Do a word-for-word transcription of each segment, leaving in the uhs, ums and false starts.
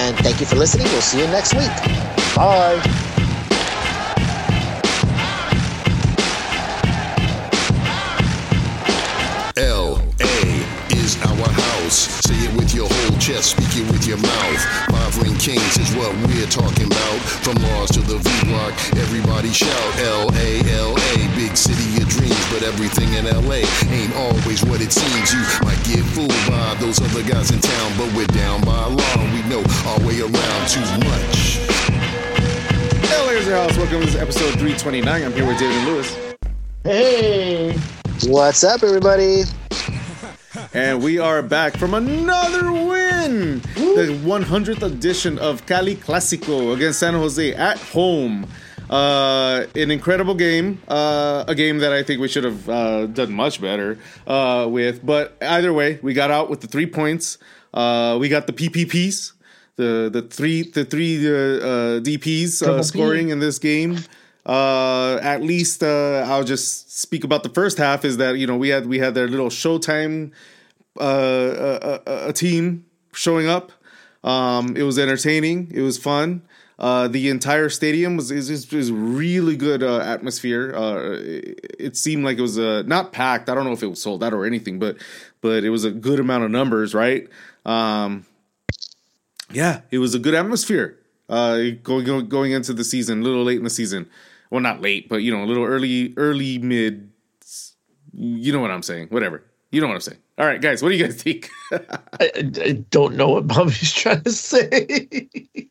And thank you for listening. We'll see you next week. Bye. L A is our house. Say it with your whole chest, speak it with your mouth. Five Ring Kings is what we're talking about. From Mars to the V-Block, everybody shout L A, L A, big city of dreams. But everything in L A ain't always what it seems. You might get fooled by those other guys in town, but we're down by law. We know our way around too much. L A is our house. Welcome to episode three twenty-nine. I'm here with David and Lewis. Hey. What's up, everybody? And we are back from another win. Woo. The one hundredth edition of Cali Clasico against San Jose at home. Uh, an incredible game. Uh, a game that I think we should have uh, done much better uh, with. But either way, we got out with the three points. Uh, we got the P P Ps, the the three the three uh, uh, D Ps uh, scoring in this game. Uh, at least uh, I'll just speak about the first half. Is that you know we had we had their little Showtime uh, a, a team showing up. Um, it was entertaining. It was fun. Uh, the entire stadium was is is, is really good uh, atmosphere. Uh, it, it seemed like it was uh, not packed. I don't know if it was sold out or anything, but but it was a good amount of numbers, right? Um, yeah, it was a good atmosphere. Uh, going going into the season, a little late in the season. Well, not late, but you know, a little early, early mid. You know what I'm saying? Whatever. You know what I'm saying. All right, guys, what do you guys think? I, I don't know what Bobby's trying to say.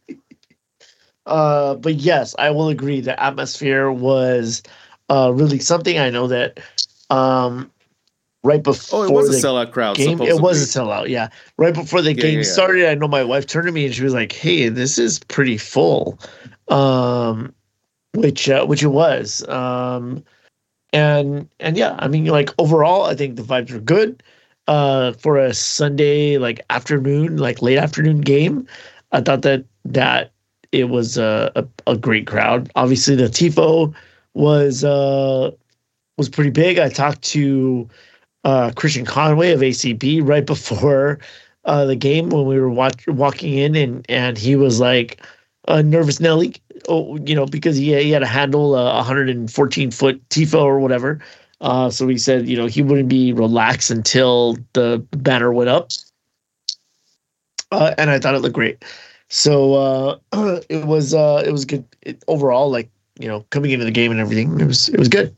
uh, but yes, I will agree. The atmosphere was uh, really something. I know that um, right before oh, it was the a sellout crowd. game, supposedly. it was a sellout. Yeah, right before the yeah, game yeah, yeah. started, I know my wife turned to me and she was like, "Hey, this is pretty full," um, which uh, which it was. Um, and and yeah, I mean, like overall, I think the vibes were good. Uh, for a Sunday like afternoon, like late afternoon game, I thought that that it was a, a, a great crowd. Obviously, the tifo was uh, was pretty big. I talked to uh, Christian Conway of A C B right before uh, the game when we were watch- walking in, and and he was like a nervous Nelly, oh, you know, because he he had to handle a one hundred fourteen foot tifo or whatever. Uh, so he said, you know, he wouldn't be relaxed until the banner went up. Uh, and I thought it looked great. So uh, it was uh, it was good it, overall. Like, you know, coming into the game and everything, it was it was good.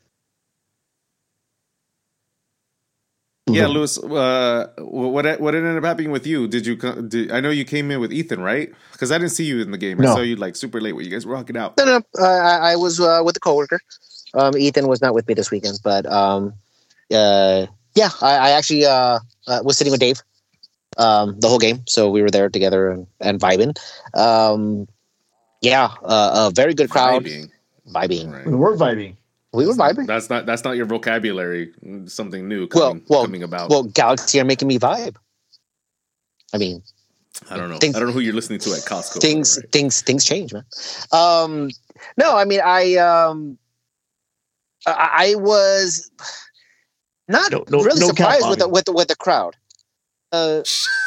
Yeah, Lewis. Uh, what what ended up happening with you? Did you? Did, I know you came in with Ethan, right? Because I didn't see you in the game. No. I saw you like super late. Where you guys were rocking out? No, no. Uh, I, I was uh, with a coworker. Um, Ethan was not with me this weekend, but um, uh, yeah, I, I actually uh, uh, was sitting with Dave um, the whole game, so we were there together and, and vibing. Um, yeah, uh, a very good crowd. Vibing. Vibing. Right. We were vibing. We were vibing. That's not that's not your vocabulary. Something new coming, well, well, coming about. Well, Galaxy are making me vibe. I mean, I don't know. Things, I don't know who you're listening to at Costco. Things, right? things, things change, man. Um, no, I mean, I, um, I, I was not no, no, really no surprised cap, with the, with the with the crowd. Uh,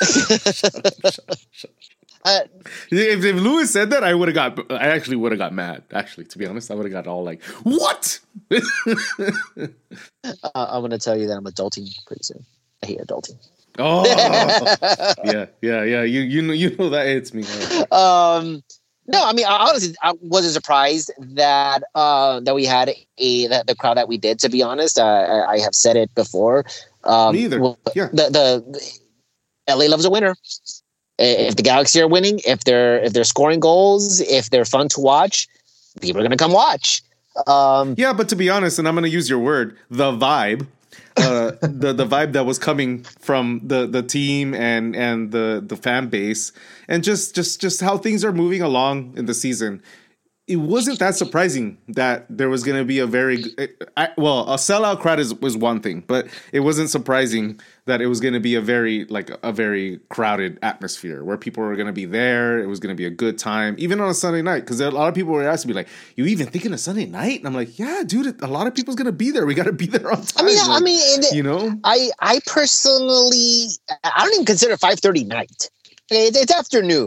uh, if, if Lewis said that, I would have got. I actually would have got mad. Actually, to be honest, I would have got all like, "What?" uh, I'm going to tell you that I'm adulting pretty soon. I hate adulting. Oh, yeah, yeah, yeah. You you know you know that hits me. Um, no, I mean, I honestly, I wasn't surprised that uh, that we had a that the crowd that we did. To be honest, uh, I, I have said it before. Um, Me either. Well, yeah. The, the the L A loves a winner. If the Galaxy are winning, if they're if they're scoring goals, if they're fun to watch, people are going to come watch. Um, yeah, but to be honest, and I'm going to use your word, the vibe. uh, the the vibe that was coming from the, the team and and the, the fan base, and just, just just how things are moving along in the season, it wasn't that surprising that there was going to be a very I, well a sellout crowd is was one thing, but it wasn't surprising that it was going to be a very like a very crowded atmosphere where people were going to be there. It was going to be a good time, even on a Sunday night, because a lot of people were asking me like, "You even thinking of Sunday night?" And I'm like, "Yeah, dude, a lot of people's going to be there. We got to be there on time." I mean, like, I mean, you know, I I personally I don't even consider five thirty night. Okay, it's afternoon.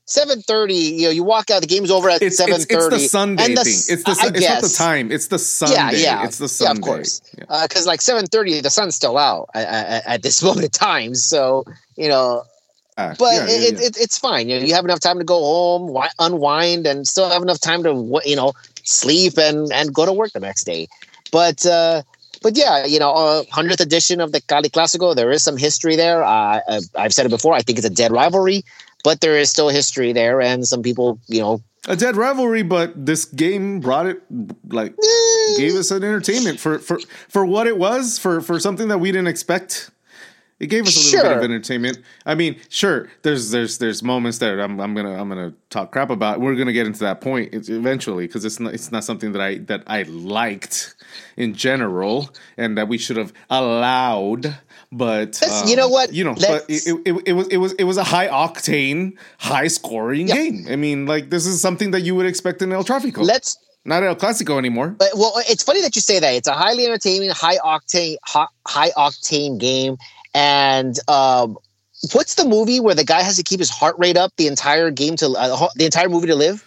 seven thirty. You know, you walk out. The game's over at It's, seven it's, thirty. it's the Sunday the, thing. It's the I it's guess. not the time. It's the Sunday. Yeah, yeah. It's the Sunday. Yeah, of course. Yeah. Because uh, like seven thirty, the sun's still out at, at, at this moment in time. So you know, Ah, but yeah, it, yeah, yeah. It, it's fine. You know, you have enough time to go home, wi- unwind, and still have enough time to you know sleep and and go to work the next day. But uh, but yeah, you know, uh, hundredth edition of the Cali Clasico. There is some history there. Uh, I've said it before. I think it's a dead rivalry, but there is still history there, and some people, you know. A dead rivalry, but this game brought it, like, gave us an entertainment for, for, for what it was, for, for something that we didn't expect. It gave us a little Sure. bit of entertainment. I mean, sure, there's there's there's moments that I'm I'm gonna I'm gonna talk crap about. We're gonna get into that point eventually because it's not it's not something that I that I liked in general and that we should have allowed. But Let's- um, you know what? You know, but Let's- it, it, it was it was it was a high octane, high scoring Yep. game. I mean, like this is something that you would expect in El Tráfico. Let's. Not El Clásico anymore. But well, it's funny that you say that. It's a highly entertaining, high octane, high, high octane game. And um, what's the movie where the guy has to keep his heart rate up the entire game to uh, the entire movie to live?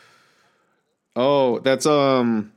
Oh, that's um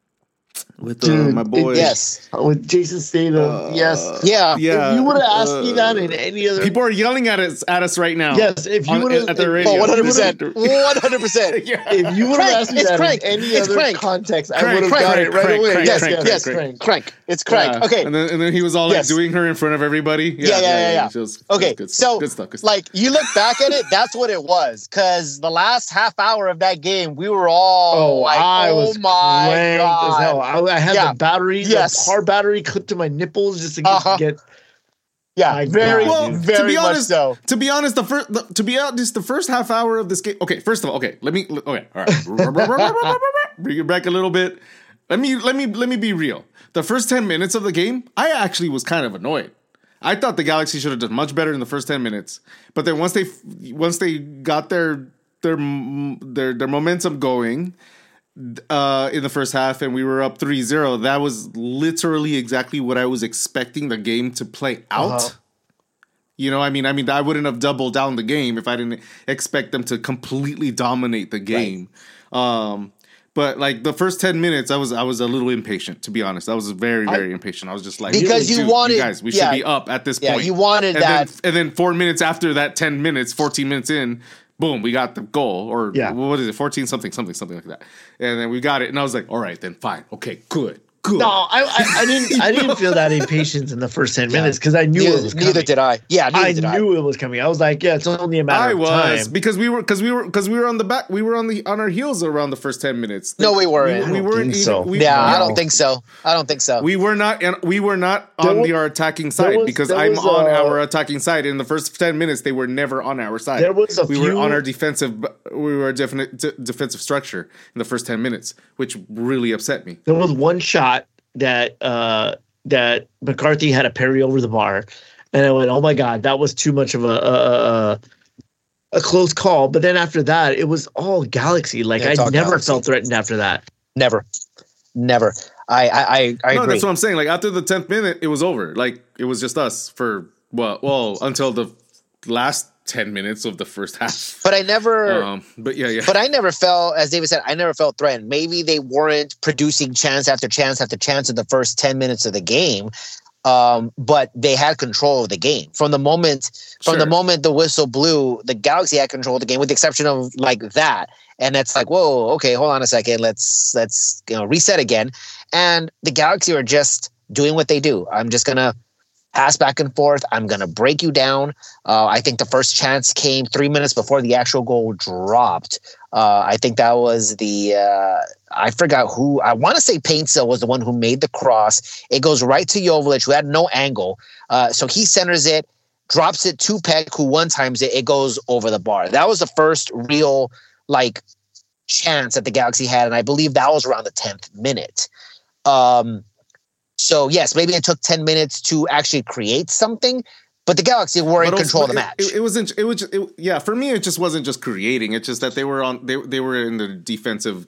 with uh, Dude, my boy. it- Yes. With Jason Statham, Uh, yes. Yeah. Yeah. If you would have asked me uh, that in any other, People are yelling at us at us right now. yes. If you on- would have, at the if, radio. Oh, one hundred percent. If one hundred percent. yeah. if you would have Crank, asked me it's that Crank, in any it's other Crank. context, I Crank, would have Crank, got it right Crank, away. Crank, yes, Crank, yes, Crank, yes, Crank. Crank. Crank. It's Crank. Yeah. Okay. And then and then he was all like Yes. doing her in front of everybody. Yeah, yeah, yeah, yeah. It was- it was Okay, good stuff. so good stuff. Good stuff. like you look back at it, that's what it was. Because the last half hour of that game, we were all Oh, like, I "Oh was my cranked god!" as hell. I, I had Yeah. the battery, Yes. the car battery clipped to my nipples just to get, Uh-huh. get Yeah, My very, God, well, dude. very to be much honest, so. to be honest, the first, the, to be honest, the first half hour of this game. Okay, first of all, okay, let me. Okay, all right, bring it back a little bit. Let me, let me, let me be real. The first ten minutes of the game, I actually was kind of annoyed. I thought the Galaxy should have done much better in the first ten minutes. But then once they, once they got their, their, their, their momentum going. Uh, in the first half, and we were up three zero. That was literally exactly what I was expecting the game to play out. Uh-huh. You know, I mean, I mean, I wouldn't have doubled down the game if I didn't expect them to completely dominate the game. Um, but like the first ten minutes, I was I was a little impatient, to be honest. I was very very I- impatient. I was just like, Because you "Dude, wanted- guys, we yeah. should be up at this Yeah, point." you wanted and that. Then, and then four minutes after that, ten minutes, fourteen minutes in. Boom, we got the goal, or Yeah. what is it, fourteen something, something, something like that. And then we got it, and I was like, all right, then fine. Okay, good, good. No, I, I, I didn't. I didn't feel that impatience in the first ten minutes because I knew Neither, it was neither coming. did I. Yeah, neither I did I. knew it was coming. I was like, yeah, it's only a matter I of was time. because we were because we were because we were on the back we were on the on our heels around the first ten minutes. No, we weren't. We, we I don't weren't think even, so. we, Yeah, I no. don't think so. I don't think so. We were not and we were not There on was- the our attacking side was- because there I'm was, on uh, our attacking side. In the first ten minutes, they were never on our side. There was a we few- were on our defensive. We were a definite d- defensive structure in the first ten minutes, which really upset me. There was one shot that uh, that McCarthy had a parry over the bar, and I went, "Oh my god, that was too much of a a, a, a close call." But then after that, it was all Galaxy. Like Yeah, I it's all never Galaxy. felt threatened after that. Never, never. I, I, I, I No, agree. that's what I'm saying. Like after the tenth minute, it was over. Like it was just us for well, well until the last ten minutes of the first half. But I never. Um, but yeah, yeah. But I never felt, as David said, I never felt threatened. Maybe they weren't producing chance after chance after chance in the first ten minutes of the game, um, but they had control of the game from the moment. From Sure. the moment the whistle blew, the Galaxy had control of the game, with the exception of like that. And it's like, whoa, okay, hold on a second, let's let's you know reset again. And the Galaxy are just doing what they do. I'm just gonna pass back and forth. I'm going to break you down. Uh, I think the first chance came three minutes before the actual goal dropped. Uh, I think that was the, uh, I forgot who, I want to say Paintsil was the one who made the cross. It goes right to Joveljic, who had no angle. Uh, so he centers it, drops it to Peck, who one times it, it goes over the bar. That was the first real, like, chance that the Galaxy had. And I believe that was around the tenth minute. Um, So, yes, maybe it took ten minutes to actually create something, but the Galaxy were in But also, control of the it- match. It, it wasn't. It was. It, yeah, for me, it just wasn't just creating. It's just that they were on. They they were in the defensive.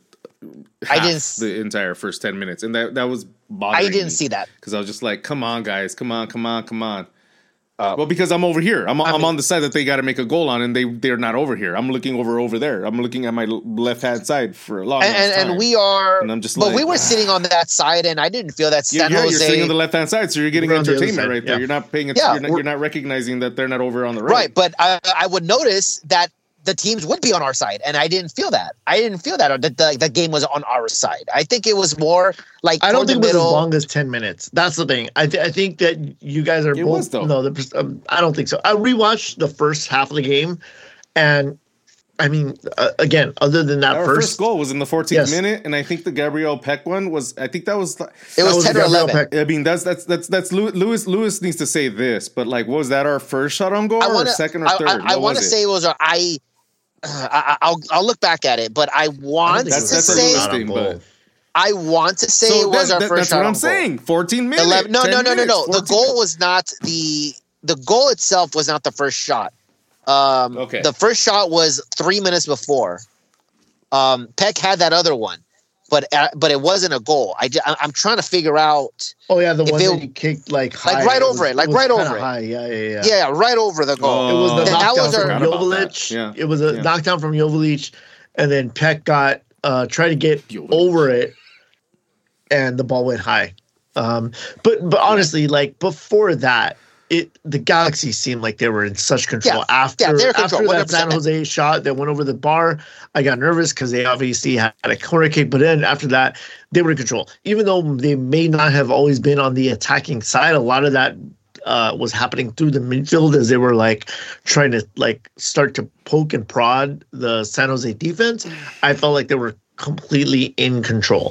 I half didn't- the entire first ten minutes, and that that was bothering I didn't see that. because I was just like, "Come on, guys! Come on! Come on! Come on!" Uh, Well, because I'm over here. I'm, I I'm mean- on the side that they got to make a goal on, and they they're not over here. I'm looking over over there. I'm looking at my left hand side for a long and, and, time. and we are, And I'm just but like, we were ah. sitting on that side, and I didn't feel that Yeah, San yeah, you're Jose. sitting on the left hand side, so you're getting We're on the other entertainment side, right there. yeah. You're not paying. Yeah, you're, not, we're- you're not recognizing that they're not over on the right. Right, but I, I would notice that the teams would be on our side, and I didn't feel that. I didn't feel that the, the, the game was on our side. I think it was more like I don't toward think the it was as middle. long as ten minutes. That's the thing. I th- I think that you guys are It both. was, though. No, the, um, I don't think so. I rewatched the first half of the game, and I mean, uh, again, other than that Our first, first, goal was in the fourteenth Yes. minute, and I think the Gabriel Peck one was. I think that was. It that was ten or Gabriel eleven. Peck. I mean, that's that's that's that's Lewis. Lewis Lewis needs to say this, but like, was that our first shot on goal I or want to. second or I, third? I, I What want to was it? say it was. A, I. Uh, I, I'll I'll look back at it, but I want to That's- that's a say Lewis thing, but- I want to say So it was that- our that- first that's shot what on I'm goal. saying. fourteen minutes. eleven No, no, ten no, no, minutes, no. The fourteen goal was not the the goal itself was not the first shot. Um, Okay. The first shot was three minutes before. Um, Peck had that other one, but uh, but it wasn't a goal. I ju- I- I'm trying to figure out. oh yeah, the if one it- that he kicked like high, right over was- it, like was right kinda over it. high. Yeah, yeah, yeah. Yeah, right over the goal. Oh. It was the That knockdown was our- from Forgot about Jovic. that. Yeah. It was a Yeah. knockdown from Jovic, and then Peck got uh tried to get Jovic. over it, and the ball went high. Um, but but honestly, like before that, it the Galaxy seemed like they were in such control. Yeah. After Yeah, they're in after control, that San one hundred percent. Jose shot that went over the bar, I got nervous because they obviously had a corner kick. But then after that, they were in control. Even though they may not have always been on the attacking side, a lot of that uh, was happening through the midfield as they were like trying to like start to poke and prod the San Jose defense. I felt like they were completely in control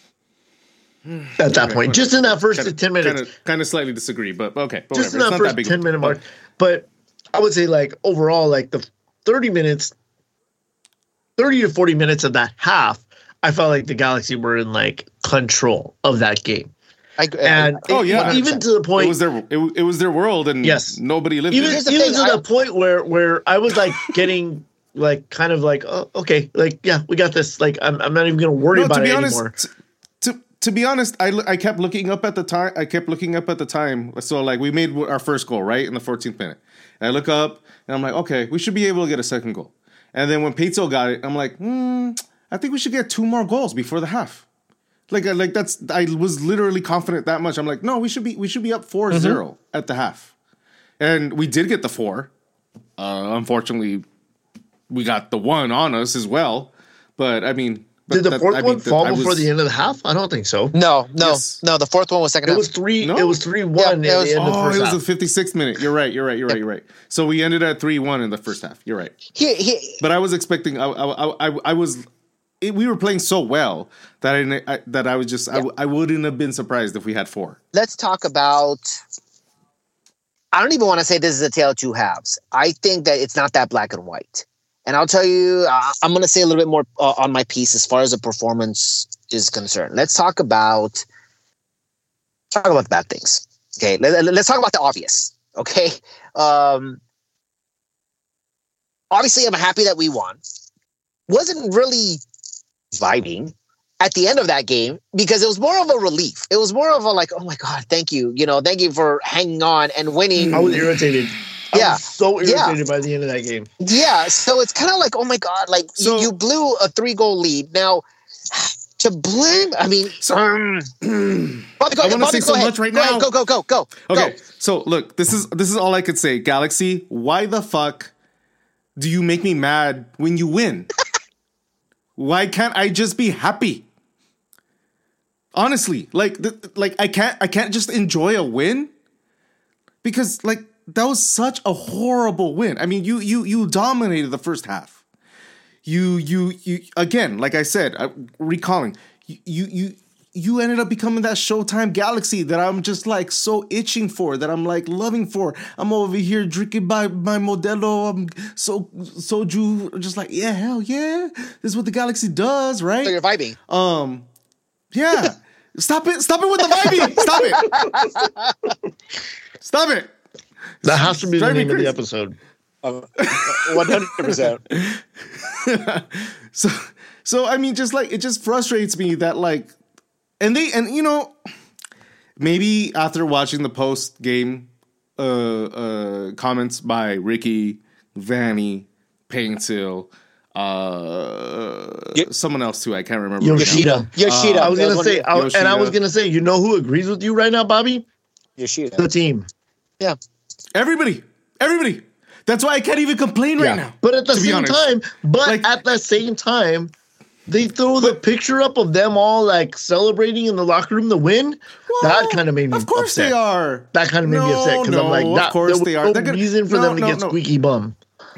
at that Okay, point. okay. Just in that first Kinda- ten minutes. Kind of, kind of slightly disagree, but okay. But Just whatever. in that It's not first that big ten of a- minute mark. But I would say like overall, like the thirty minutes, thirty to forty minutes of that half, I felt like the Galaxy were in like control of that game. I, And I- Oh, yeah. one hundred even percent. to the point It was their it, was- it was their world, and Yes. nobody lived even, in Here's it. the even thing, to I- the point where where I was like getting like kind of like, oh, okay, like yeah, we got this. Like I'm I'm not even gonna worry No, about to be it honest, anymore. t- to to be honest, I lo- I kept looking up at the time. I kept looking up at the time. So like we made our first goal right in the fourteenth minute, and I look up and I'm like, okay, we should be able to get a second goal. And then when Pizzo got it, I'm like, hmm, I think we should get two more goals before the half. Like I- like that's I was literally confident that much. I'm like, no, we should be we should be up four zero at the half, and we did get the four. Uh, unfortunately, we got the one on us as well. But I mean, but Did the that- fourth I mean, one that- fall I before was- the end of the half? I don't think so. No, no, Yes. no. The fourth one was second It half. was three. No? It was three one Yeah, it at was- the end of the Oh, first it was half. the fifty-sixth minute. You're right. You're right. You're right. You're right. So we ended at three one in the first half. You're right. He, he, But I was expecting. I I I, I was. It, we were playing so well that I, I that I was just. I, I wouldn't have been surprised if we had four. let's talk about. I don't even want to say this is a tale of two halves. I think that it's not that black and white. And I'll tell you, uh, I'm going to say a little bit more uh, on my piece as far as the performance is concerned. Let's talk about talk about the bad things. Okay, Let, let's talk about the obvious. Okay, um, obviously, I'm happy that we won. Wasn't really vibing at the end of that game because it was more of a relief. It was more of a like, oh my God, thank you. You know, thank you for hanging on and winning. I was irritated. I Yeah. was so Yeah. irritated by the end of that game. Yeah. So it's kind of like, oh my God, like So- you, you blew a three goal lead. Now, to blame, I mean, So- um, Bobby, go, I wanna Bobby, say go so ahead. much right Go ahead. now. Go, go, go, go. Okay, Go. so look, this is this is all I could say. Galaxy, why the fuck do you make me mad when you win? Why can't I just be happy? Honestly, like th- like I can't I can't just enjoy a win because like that was such a horrible win. I mean, you you you dominated the first half. You you you again, like I said, uh, recalling you you you you ended up becoming that Showtime Galaxy that I'm just like so itching for, that I'm like loving for. I'm over here drinking my my Modelo, um, so soju, just like yeah, hell yeah, this is what the Galaxy does, right? So you're vibing. Um, yeah. Stop it! Stop it with the vibing! Stop it! Stop it! That has to be the Drive me name of the crazy. episode. one hundred percent. So, so I mean, just like it just frustrates me that like, and they and you know, maybe after watching the post game uh, uh, comments by Ricky, Vanny, Paintil, uh, Yo- someone else too. I can't remember. Yoshida. Yoshida. I was That gonna one- say, I, and I was Yoshida. gonna say, you know who agrees with you right now, Bobby? Yoshida. The team. Yeah. Everybody, everybody. That's why I can't even complain right now. But at the to be same honest. time, but Like- at the same time, they throw the picture up of them all like celebrating in the locker room the win. that kind of made me Of course upset. they are. That kind of made me No, upset because no, I'm like, of that, course there they was are. no They're gonna- reason for no, them to no, get no. squeaky bum.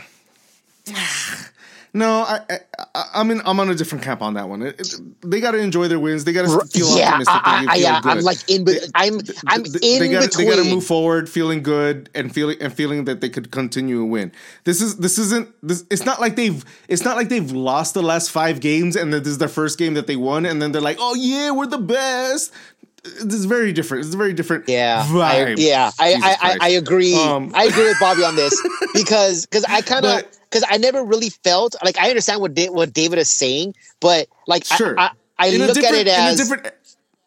No, I, I, I'm in. I'm on a different camp on that one. It, it, they got to enjoy their wins. They got to feel yeah, optimistic. I, and I, feel yeah, good. I'm like in. Be- I'm I'm they, in they gotta, between. They got to move forward, feeling good and feeling and feeling that they could continue to win. This is this isn't. This it's not like they've. It's not like they've lost the last five games and then this is their first game that they won and then they're like, oh yeah, we're the best. This is very different. It's a very different. Yeah, vibe. I, yeah, I, Jesus I, I, Christ. I agree. Um, I agree with Bobby on this because because I kind of But- because I never really felt like I understand what da- what David is saying, but like Sure. I, I, I In a look at different- it as in a different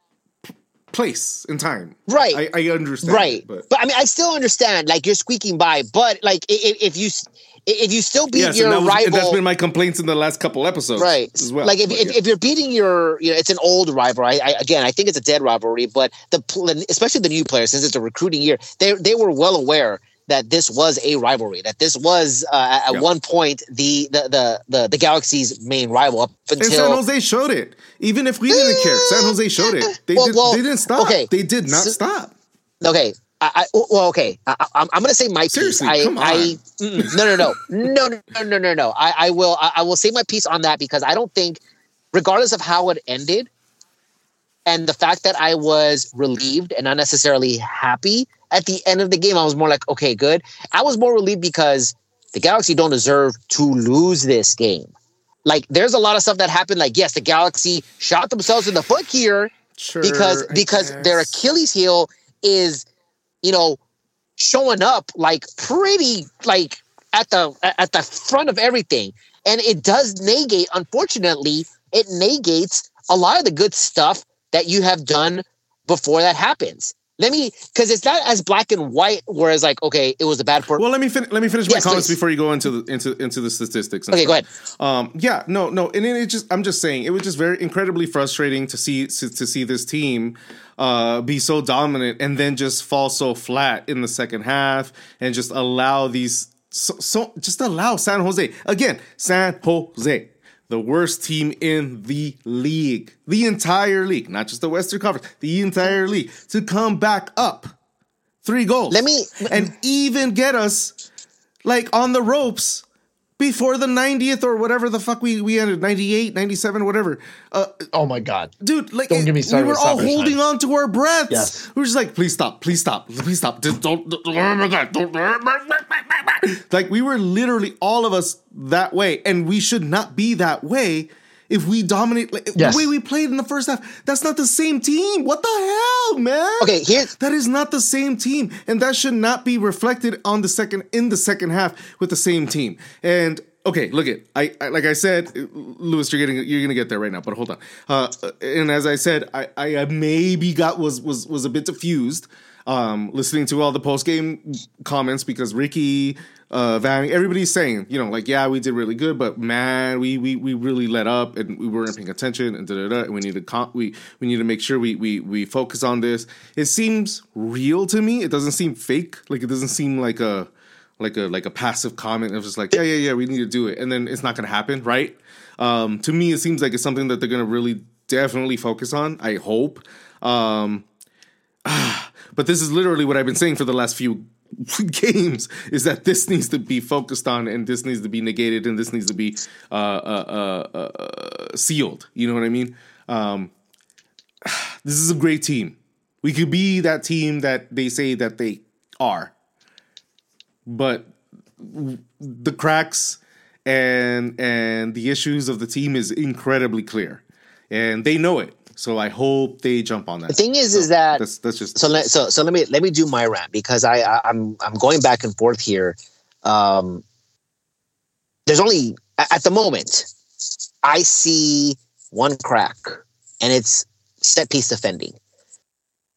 place in time. Right. I, I understand. right. But, But I mean, I still understand like you're squeaking by, but like if, if you if you still beat yes, your and, that was, rival, and that's been my complaints in the last couple episodes, right? As well. Like if, But if, yeah. if you're beating your, you know, it's an old rivalry. I, I, again, I think it's a dead rivalry, but the pl- especially the new players, since it's a recruiting year, they they were well aware that this was a rivalry, that this was uh, at Yeah. one point the the, the the the Galaxy's main rival up And San until. Jose showed it. Even if we didn't care, San Jose showed it. They, Well, did, well, they didn't stop. okay. They did not So- stop. Okay. I, I well, okay. I, I'm, I'm going to say my piece. Seriously, I, come on. I, mm-mm. no, no, no, no, no, no, no, no, no. I, I will. I, I will say my piece on that because I don't think, regardless of how it ended, and the fact that I was relieved and not necessarily happy at the end of the game, I was more like, okay, good. I was more relieved because the Galaxy don't deserve to lose this game. Like, there's a lot of stuff that happened. Like, yes, the Galaxy shot themselves in the foot here Sure. because I because their guess. Achilles heel is, you know, showing up like pretty like at the at the front of everything, and it does negate. Unfortunately, it negates a lot of the good stuff that you have done before that happens. Let me, because it's not as black and white. Whereas, like, okay, it was a bad for. Well, let me fin- let me finish Yes, my comments please. before you go into the into into the statistics. And Okay, go stuff. Um, yeah, no, no, and it just I'm just saying it was just very incredibly frustrating to see to, to see this team uh, be so dominant and then just fall so flat in the second half and just allow these so, so just allow San Jose again, San Jose. The worst team in the league, the entire league, not just the Western Conference, the entire league, to come back up three goals. Let me- and even get us like on the ropes before the ninetieth or whatever the fuck we, we ended, ninety-eight, ninety-seven, whatever. Uh, Oh my god. dude, like Don't get me started we were with all stoppage holding time. on to our breaths. Yes. We were just like, please stop, please stop, please stop. Just don't, don't oh my god, don't. Like we were literally all of us that way, and we should not be that way if we dominate like, Yes. the way we played in the first half. That's not the same team. What the hell, man? Okay, here's That is not the same team, and that should not be reflected on the second in the second half with the same team. And okay, look at I, I like I said, Lewis, you're getting you're gonna get there right now, but hold on. Uh, and as I said, I, I maybe got was was was a bit diffused. Um, listening to all the post game comments because Ricky, uh, Van, everybody's saying, you know, like, yeah, we did really good, but man, we we we really let up and we weren't paying attention and da da da. And we need to con- we we need to make sure we we we focus on this. It seems real to me. It doesn't seem fake. Like it doesn't seem like a like a like a passive comment. It's just like, yeah, yeah, yeah, we need to do it, and then it's not gonna happen, right? Um, to me, it seems like it's something that they're gonna really definitely focus on. I hope. Um, But this is literally what I've been saying for the last few games is that this needs to be focused on and this needs to be negated and this needs to be uh, uh, uh, uh, sealed. You know what I mean? Um, this is a great team. We could be that team that they say that they are. But the cracks and and the issues of the team is incredibly clear. And they know it. So I hope they jump on that. the thing is, So is that that's that's just so let so so let me let me do my rant because I, I I'm I'm going back and forth here. Um, there's only a- at the moment I see one crack, and it's set piece defending.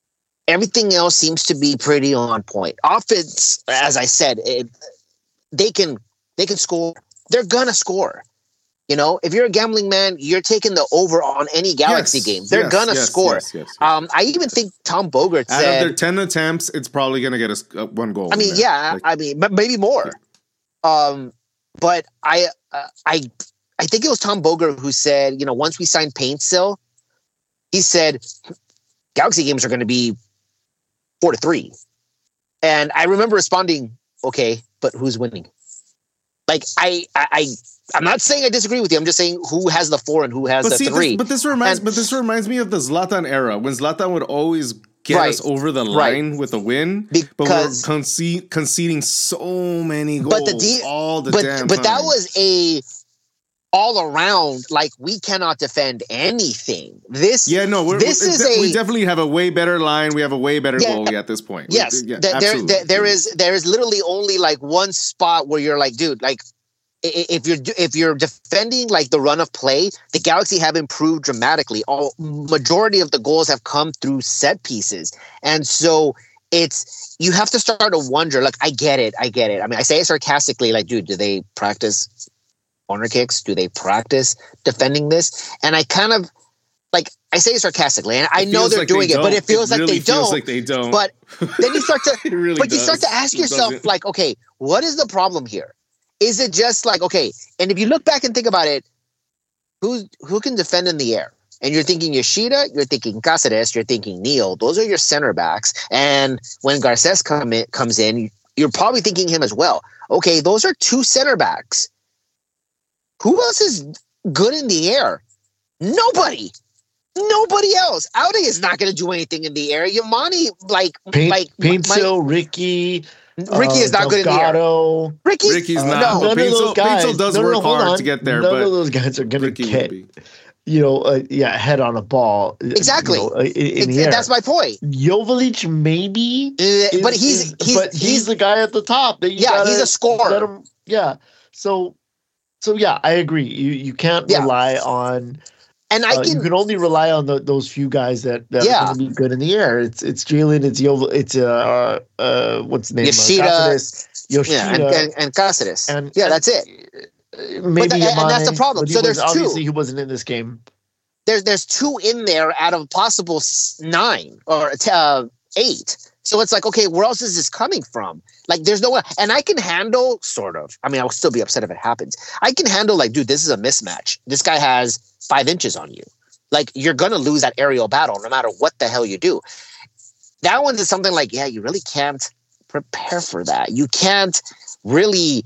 everything else seems to be pretty on point. Offense, as I said, it, they can they can score. They're gonna score. You know, if you're a gambling man, you're taking the over on any Galaxy yes, game. They're yes, gonna yes, score. Yes, yes, yes. Um, I even think Tom Bogert out said, of their ten attempts, it's probably gonna get us uh, one goal. I mean, yeah, like, I mean, but maybe more. Yeah. Um, but I, uh, I, I think it was Tom Bogert who said, you know, once we signed Paintsill, he said Galaxy games are going to be four to three, and I remember responding, "Okay, but who's winning?" Like I, I. I I'm not saying I disagree with you. I'm just saying who has the four and who has but the see, three. This, but this reminds, and, but this reminds me of the Zlatan era when Zlatan would always get right, us over the line right. with a win, because but we're conce- conceding so many goals but the de- all the but, damn but time. that was a all around, like, we cannot defend anything. This, yeah, no, we're, this we're, is de- a, we definitely have a way better line. We have a way better yeah, goalie at this point. Yes, yeah, there, there, there, there is there is literally only like one spot where you're like, dude, like. If you're if you're defending like the run of play, the Galaxy have improved dramatically. All majority of the goals have come through set pieces, and so it's you have to start to wonder. Like, I get it, I get it. I mean, I say it sarcastically, like, dude, do they practice corner kicks? Do they practice defending this? And I kind of like I say it sarcastically, and I know they're like doing they it, but it feels it like really they don't. Like they don't. But then you start to, it really but does. you start to ask It yourself, doesn't. like, okay, what is the problem here? Is it just like, okay, and if you look back and think about it, who who can defend in the air? And you're thinking Yoshida, you're thinking Cáceres, you're thinking Neil. Those are your center backs. And when Garces come in, comes in, you're probably thinking him as well. Okay, those are two center backs. Who else is good in the air? Nobody. Nobody else. Aude is not going to do anything in the air. Yamani, like, Paint, like Paintsill, Ricky. Ricky uh, is not good in the air. Ricky, Ricky's uh, not. no. But None Paintsill, of those guys, Paintsill does no, no, work no, hold hard on. to get there, None but of those guys are going to Ricky get, will be. you know, uh, yeah, head on a ball. Exactly. You know, in, in It's, the air. that's my point. Jovic maybe, Uh, is, but he's is, he's but he's, he's the guy at the top. That you yeah, gotta he's a scorer. let him- yeah. So, so yeah, I agree. You you can't Yeah. rely on. and I Uh, can you can only rely on the, those few guys that, that Yeah. are going to be good in the air. It's it's Jalen, it's Jovic, it's uh, uh uh what's the name? Yoshida. Uh, Cáceres, Yoshida, yeah, and, and, and Cáceres. and yeah, and- that's it. maybe But the- and that's the Yamane, problem. but he So was- there's two. obviously he wasn't in this game. There's there's two in there out of possible s- nine or uh, eight. So it's like, okay, where else is this coming from? Like, there's no way. And I can handle, sort of. I mean, I would still be upset if it happens. I can handle, like, dude, this is a mismatch. This guy has five inches on you. Like, you're going to lose that aerial battle no matter what the hell you do. That one's something like, yeah, you really can't prepare for that. You can't really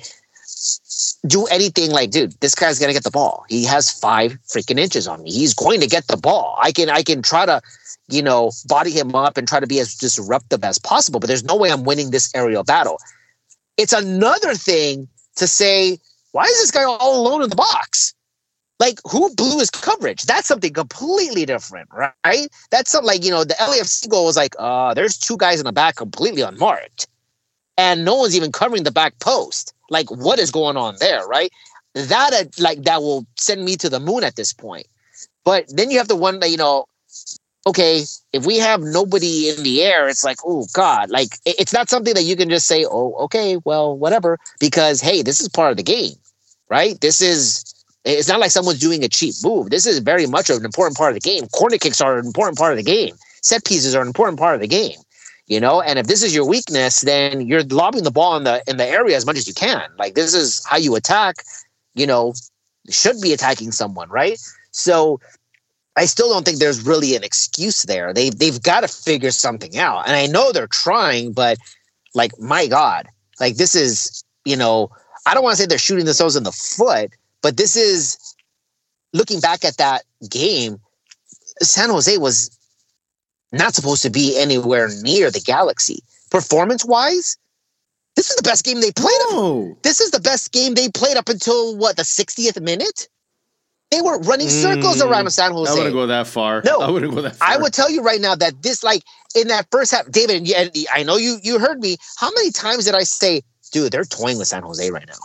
do anything like, dude, this guy's going to get the ball. He has five freaking inches on me. He's going to get the ball. I can, I can try to, you know, body him up and try to be as disruptive as possible, but there's no way I'm winning this aerial battle. It's another thing to say, why is this guy all alone in the box? Like, who blew his coverage? That's something completely different, right? That's something like, you know, the L A F C goal was like, uh, there's two guys in the back completely unmarked. And no one's even covering the back post. Like, what is going on there, right? That, uh, like, that will send me to the moon at this point. But then you have to wonder, you know, okay, if we have nobody in the air, it's like, oh, God. Like, it- it's not something that you can just say, oh, okay, well, whatever. Because, hey, this is part of the game, right? This is... It's not like someone's doing a cheap move. This is very much an important part of the game. Corner kicks are an important part of the game. Set pieces are an important part of the game. You know, and if this is your weakness, then you're lobbing the ball in the in the area as much as you can. Like, this is how you attack. You know, should be attacking someone, right? So I still don't think there's really an excuse there. They they've got to figure something out. And I know they're trying, but like, my God, like, this is, you know, I don't want to say they're shooting themselves in the foot, but this is, looking back at that game, San Jose was not supposed to be anywhere near the Galaxy. Performance-wise, this is the best game they played. No. This is the best game they played up until, what, the sixtieth minute? They were running circles Mm, around San Jose. I wouldn't go that far. No. I wouldn't go that far. I would tell you right now that this, like, in that first half, David, and I know you you heard me. How many times did I say, dude, they're toying with San Jose right now?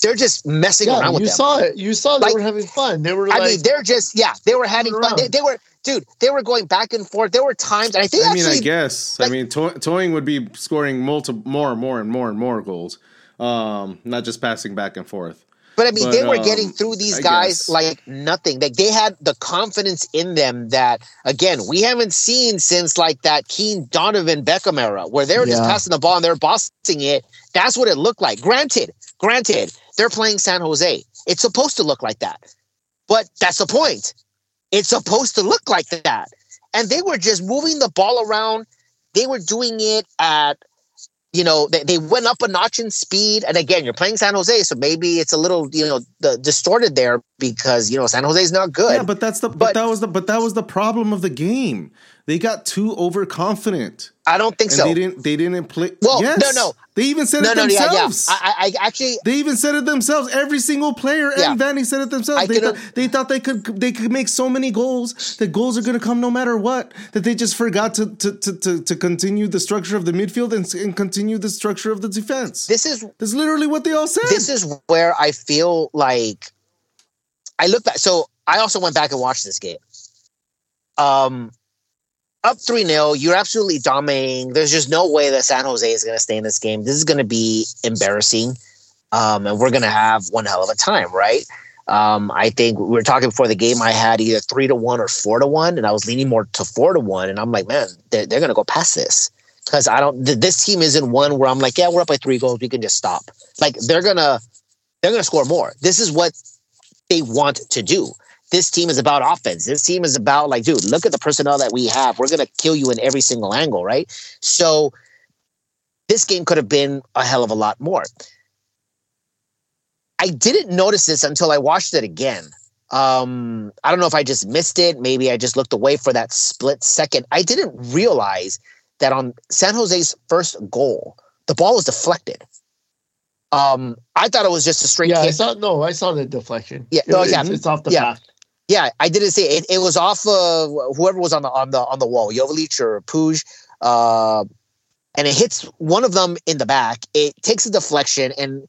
they're just messing Yeah, around with you them. saw it. You saw they Like- were having fun. They were I like, mean, they're just yeah, they were having Running fun. They, around. they were, dude, they were going back and forth. There were times, and I think I mean, actually, I guess. like- I mean, to- Towing would be scoring multiple, more and more and more and more goals, um, not just passing back and forth. but I mean, but, they were um, getting through these I guys guess. like nothing. Like they had the confidence in them that, again, we haven't seen since like that Keane Donovan Beckham era, where they were just Yeah. passing the ball and they're bossing it. That's what it looked like. Granted, granted, they're playing San Jose. It's supposed to look like that, but that's the point. It's supposed to look like that. And they were just moving the ball around. They were doing it at, you know, they, they went up a notch in speed. And again, you're playing San Jose, so maybe it's a little, you know, the, distorted there because, you know, San Jose is not good. Yeah, but that's the but, But- that was the but that was the problem of the game. They got too overconfident, I don't think and so. they didn't they didn't play. Well, yes. no, no. They even said no, it no, yeah, yeah. themselves. I, I I actually, They even said it themselves. Every single player Yeah. and Vanny said it themselves. I They can- thought, they thought they could they could make so many goals that goals are going to come no matter what. That they just forgot to to to to, to continue the structure of the midfield and, and continue the structure of the defense. this is That's literally what they all said. this is where I feel like I look back. So I also went back and watched this game. Um, up three nil, you're absolutely dominating. There's just no way that San Jose is going to stay in this game. This is going to be embarrassing. Um, and we're going to have one hell of a time, right? Um, I think we were talking before the game. I had either three to one or four to one, and I was leaning more to four to one. And I'm like, man, they're, they're going to go past this because I don't. Th- this team isn't one where I'm like, yeah, we're up by three goals, we can just stop. Like they're gonna, they're gonna score more. This is what they want to do. This team is about offense. This team is about like, dude, look at the personnel that we have. We're gonna kill you in every single angle, right? So this game could have been a hell of a lot more. I didn't notice this until I watched it again. Um, I don't know if I just missed it. Maybe I just looked away for that split second. I didn't realize that on San Jose's first goal, the ball was deflected. Um, I thought it was just a straight yeah, I kick. saw no, I saw the deflection. Yeah, It- no, it's, yeah. it's off the Yeah. path. Yeah, I didn't see it. It, it was off of whoever was on the on the on the wall, Jovic or Puig, uh, and it hits one of them in the back. It takes a deflection, and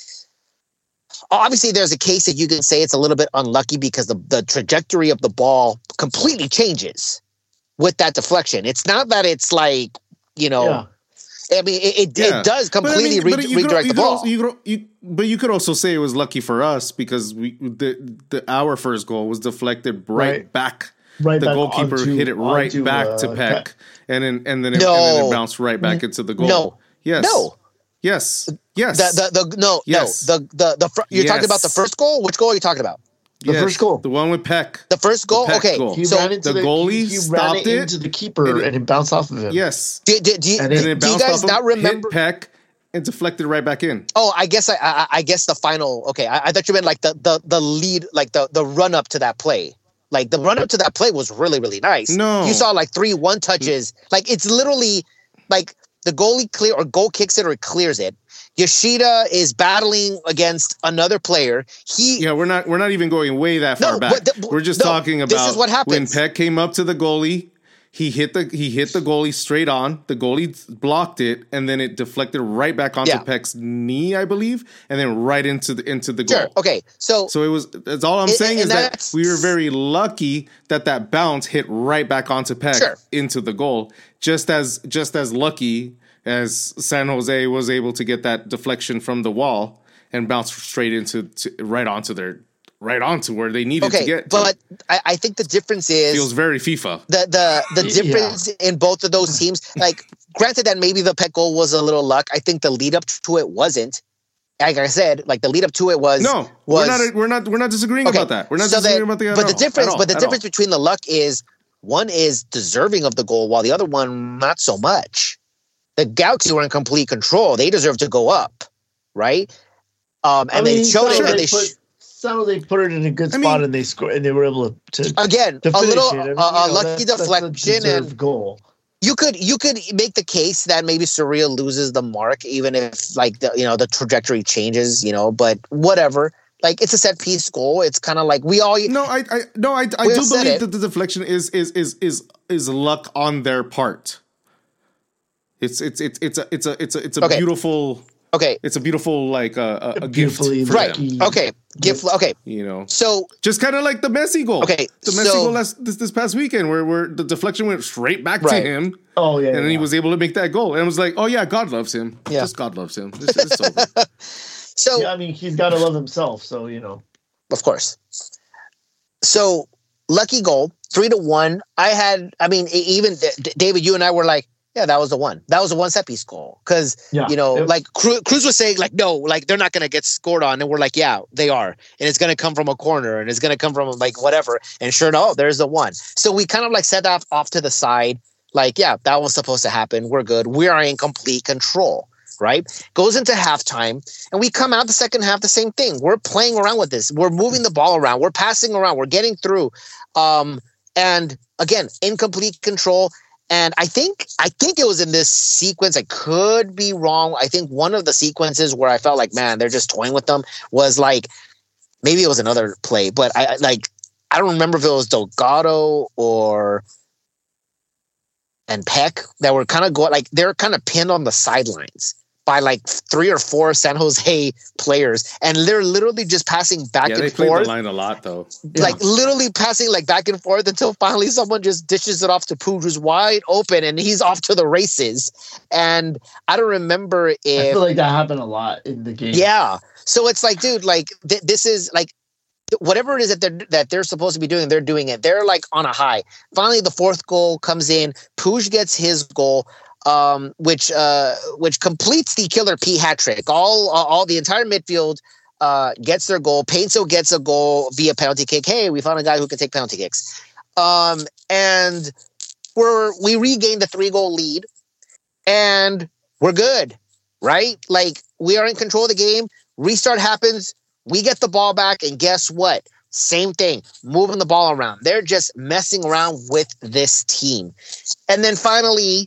obviously there's a case that you can say it's a little bit unlucky because the, the trajectory of the ball completely changes with that deflection. It's not that it's like, you know, Yeah. I mean, it, it, Yeah. it does But I completely mean, re- but you could- redirect you the could ball. also- you could- you- But you could also say it was lucky for us because we the, the our first goal was deflected right, Right. back. Right The back goalkeeper onto- hit it right onto, back uh, to Peck, Peck. and then and then it, No. and then it bounced right back into the goal. No. Yes. No. Yes. Yes. The, the, the, no, Yes. no, the, the, the, fr- you're talking about the Yes. first goal? Which goal are you talking about? The Yes, first goal. The one with Peck. The first goal? Peck Okay. goal. He So ran into the the, goalie he, he ran stopped it it, into the keeper and and it- it, bounced off of him. Yes. do, do, do, you, And then do, it do you bounced guys off not him, remember? hit Peck, and deflected right back in. Oh, I guess I, I I guess the final. Okay, I, I thought you meant like the the the lead, like the the run up to that play. Like the run up to that play was really really nice. No. you saw like three one touches. Like it's literally like the goalie clear or goal kicks it or it clears it. Yoshida is battling against another player. He Yeah, we're not we're not even going way that far No, back. but the- we're just no, talking about this is what when happens. Peck came up to the goalie. He hit the he hit the goalie straight on. The goalie blocked it, and then it deflected right back onto Yeah. Peck's knee, I believe, and then right into the into the goal. sure. Okay, so So it was. That's all I'm And- saying and is that that's- we were very lucky that that bounce hit right back onto Peck Sure. into the goal. Just as just as lucky as San Jose was able to get that deflection from the wall and bounce straight into to, right onto their right onto where they needed to okay, get. to. but I, I think the difference is Feels very FIFA. the the the Yeah. difference in both of those teams. Like, granted that maybe the Peck goal was a little luck. I think the lead up to it wasn't. Like I said, like the lead up to it was No, was we're not. We're not. We're not disagreeing okay, about that. We're not so disagreeing that- about that. But at the all, difference, at all, but the at difference all. between the luck is one is deserving of the goal, while the other one not so much. The Galaxy were in complete control; they deserve to go up, right? Um, and I mean, they showed it. San And they Jose sh- put, San Jose put it in a good I spot mean- and they scored and they were able to, to, again to a finish little it. I mean, a, you a know, lucky that's- that's a deflection deserved and goal. you could you could make the case that maybe Surreal loses the mark, even if like the you know the trajectory changes, you know. But whatever, like it's a set piece goal. It's kind of like we all No, I, I no, I, I We do have said believe it. that the deflection is is is is is luck on their part. It's it's it's it's a it's a it's a it's a Okay. beautiful Okay. It's a beautiful like uh, a, a gift Beautifully for Right. them. Okay. Gift. Okay. You know, So just kind of like the Messi goal. Okay, the Messi so- goal last, this this past weekend, where where the deflection went straight back Right. to him, Oh yeah. and then yeah. he was able to make that goal, and it was like, oh yeah, God loves him. Yeah. Just God loves him. It's, it's over. so Yeah, I mean, he's got to love himself. So you know. of course. So lucky goal, three to one. I had. I mean, e- even D- D- David, you and I were like, yeah, that was the one. That was a one set piece goal because Yeah. you know, Yep. like Cru- Cruz was saying, like, no, like they're not going to get scored on, and we're like, yeah, they are, and it's going to come from a corner, and it's going to come from like whatever, and sure enough, there's the one. So we kind of like set that off to the side, like, yeah, that was supposed to happen. We're good. We are in complete control. Right? Goes into halftime, and we come out the second half, the same thing. We're playing around with this. We're moving the ball around. We're passing around. We're getting through. Um, and again, in complete control. And I think I think it was in this sequence. I could be wrong. I think one of the sequences where I felt like, man, they're just toying with them was like maybe it was another play, but I I- like I don't remember if it was Delgado or and Peck that were kind of going like they're kind of pinned on the sidelines by like three or four San Jose players, and they're literally just passing back Yeah, they and played forth, the line a lot though. like literally passing like back and forth until finally someone just dishes it off to Pooj, who's wide open, and he's off to the races. And I don't remember I if feel like that happened a lot in the game. yeah. So it's like, dude, like th- this is like whatever it is that they're that they're supposed to be doing, they're doing it. They're like on a high. Finally, the fourth goal comes in. Pooj gets his goal, um, which uh, which completes the Killer P hat trick. All uh, all the entire midfield uh, gets their goal. Painso gets a goal via penalty kick. Hey, we found a guy who can take penalty kicks, um, and we're we regain the three goal lead, and we're good, right? Like we are in control of the game. Restart happens. We get the ball back, and guess what? Same thing, moving the ball around. They're just messing around with this team. And then finally,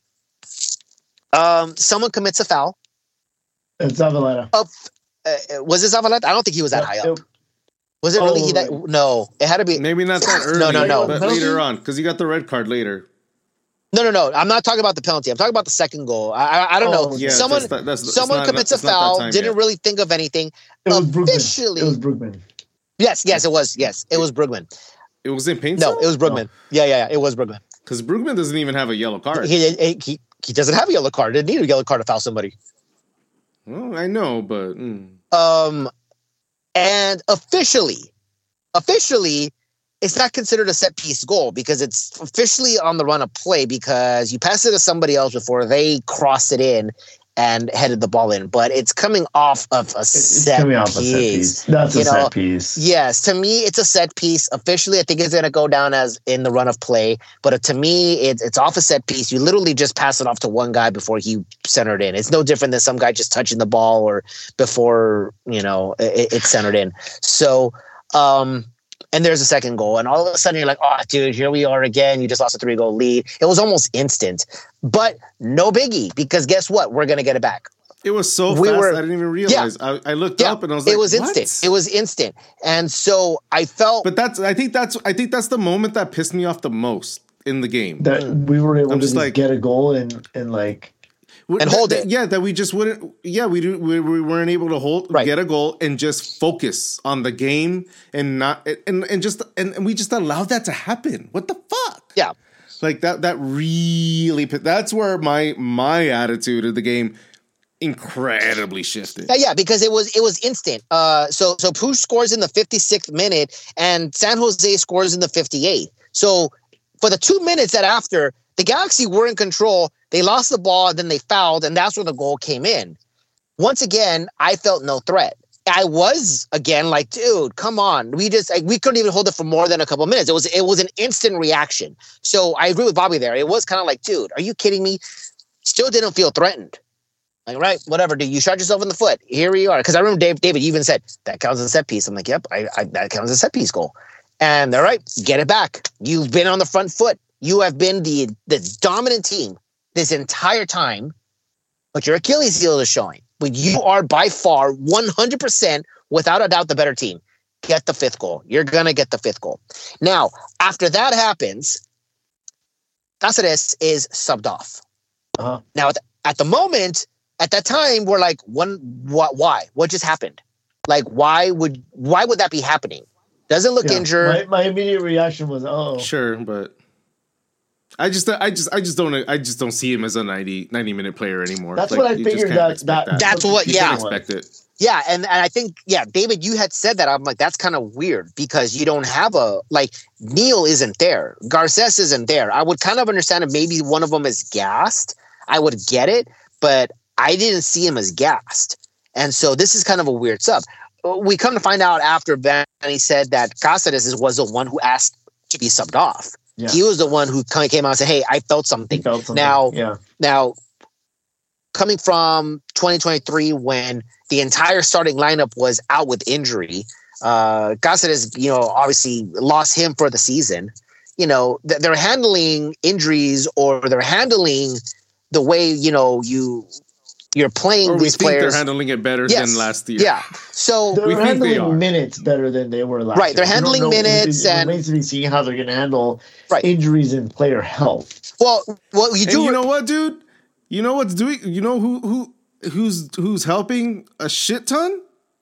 um, someone commits a foul. It's Zavaleta. Up, uh, was it Zavaleta? I don't think he was that high up. Was it really Oh, he that? No, it had to be. Maybe not that early. No, no, no. But Penalty? later on, because you got the red card later. No, no, no. I'm not talking about the penalty. I'm talking about the second goal. I, I, I don't Oh, know. Yeah, someone, that's not- that's- it's someone not- commits a it's not that foul. time Didn't yet. really think of anything. It was Brugman. Officially, It was Brugman. yes, yes, it was. Yes, it was Brugman. It was in paint. No, it was Brugman. Yeah, yeah, yeah, it was Brugman. Because Brugman doesn't even have a yellow card. He, he he he doesn't have a yellow card. Didn't need a yellow card to foul somebody. Well, I know, but mm. Um, and officially, officially, it's not considered a set piece goal because it's officially on the run of play because you pass it to somebody else before they cross it in and headed the ball in. But it's coming off of a It's set coming off piece. a set piece. That's a You know, set piece. Yes, to me, it's a set piece. Officially, I think it's going to go down as in the run of play. But to me, it's it's off a set piece. You literally just pass it off to one guy before he centered in. It's no different than some guy just touching the ball or before, you know, it, it's centered in. So, um, and there's a second goal. And all of a sudden, you're like, oh, dude, here we are again. You just lost a three-goal lead. It was almost instant. But no biggie, because guess what? We're going to get it back. it was so We fast were- I didn't even realize. I, I looked Yeah, up and I was like, it was what? instant. It was instant. And so I felt... But that's I think that's I think that's the moment that pissed me off the most in the game. That we were able I'm to just just like- get a goal and and like And hold it. Yeah, that we just wouldn't. Yeah, we do, we, we weren't able to hold, Right. get a goal, and just focus on the game and not and and just and, and we just allowed that to happen. What the fuck? Yeah. Like that. That really. That's where my my attitude of the game incredibly shifted. Yeah, yeah, because it was it was instant. Uh, so so Pooj scores in the fifty-sixth minute, and San Jose scores in the fifty-eighth. So for the two minutes that after, the Galaxy were in control. They lost the ball, then they fouled, and that's where the goal came in. Once again, I felt no threat. I was again like, dude, come on. We just like, we couldn't even hold it for more than a couple of minutes. It was it was an instant reaction. So I agree with Bobby there. It was kind of like, dude, are you kidding me? Still didn't feel threatened. Like, right, whatever, dude. You shot yourself in the foot. Here we are. Because I remember Dave, David, you even said that counts as a set piece. I'm like, yep, I, I, that counts as a set piece goal. And all right, get it back. You've been on the front foot. You have been the the dominant team this entire time, but your Achilles heel is showing. But you are by far one hundred percent, without a doubt, the better team. Get the fifth goal. You're gonna get the fifth goal. Now, after that happens, Cáceres is subbed off. uh, Now, at the, at the moment, at that time, we're like, one, what, why? What just happened? Like, why would why would that be happening? Doesn't look Yeah, injured. My, my immediate reaction was, oh, Sure, but I just, I just, I just don't, I just don't see him as a ninety, ninety minute player anymore. That's Like, what I you just figured can't that- expect that- That's what, You yeah. can't expect it. Yeah, and, and I think, yeah, David, you had said that. I'm like, that's kind of weird because you don't have a, like, Neil isn't there. Garces isn't there. I would kind of understand if maybe one of them is gassed. I would get it, but I didn't see him as gassed. And so this is kind of a weird sub. We come to find out after Vanny said that Cáceres was the one who asked to be subbed off. yeah. He was the one who kind of came out and said, hey, I felt something. He felt something. Now, yeah. Now, coming from twenty twenty-three when the entire starting lineup was out with injury, uh, Cáceres, you know, obviously lost him for the season. You know, th- they're handling injuries or they're handling the way, you know, you, you're playing Or we these think players. they're handling it better Yes. than last year. Yeah. So, They're We think they handling are. minutes better than they were last Right, year. they're We don't handling know- minutes it, and- it remains to be seen how they're going to handle Right. injuries and player health. well, well, you And do. you know what, dude? You know what's doing? You know who who who's who's helping a shit ton?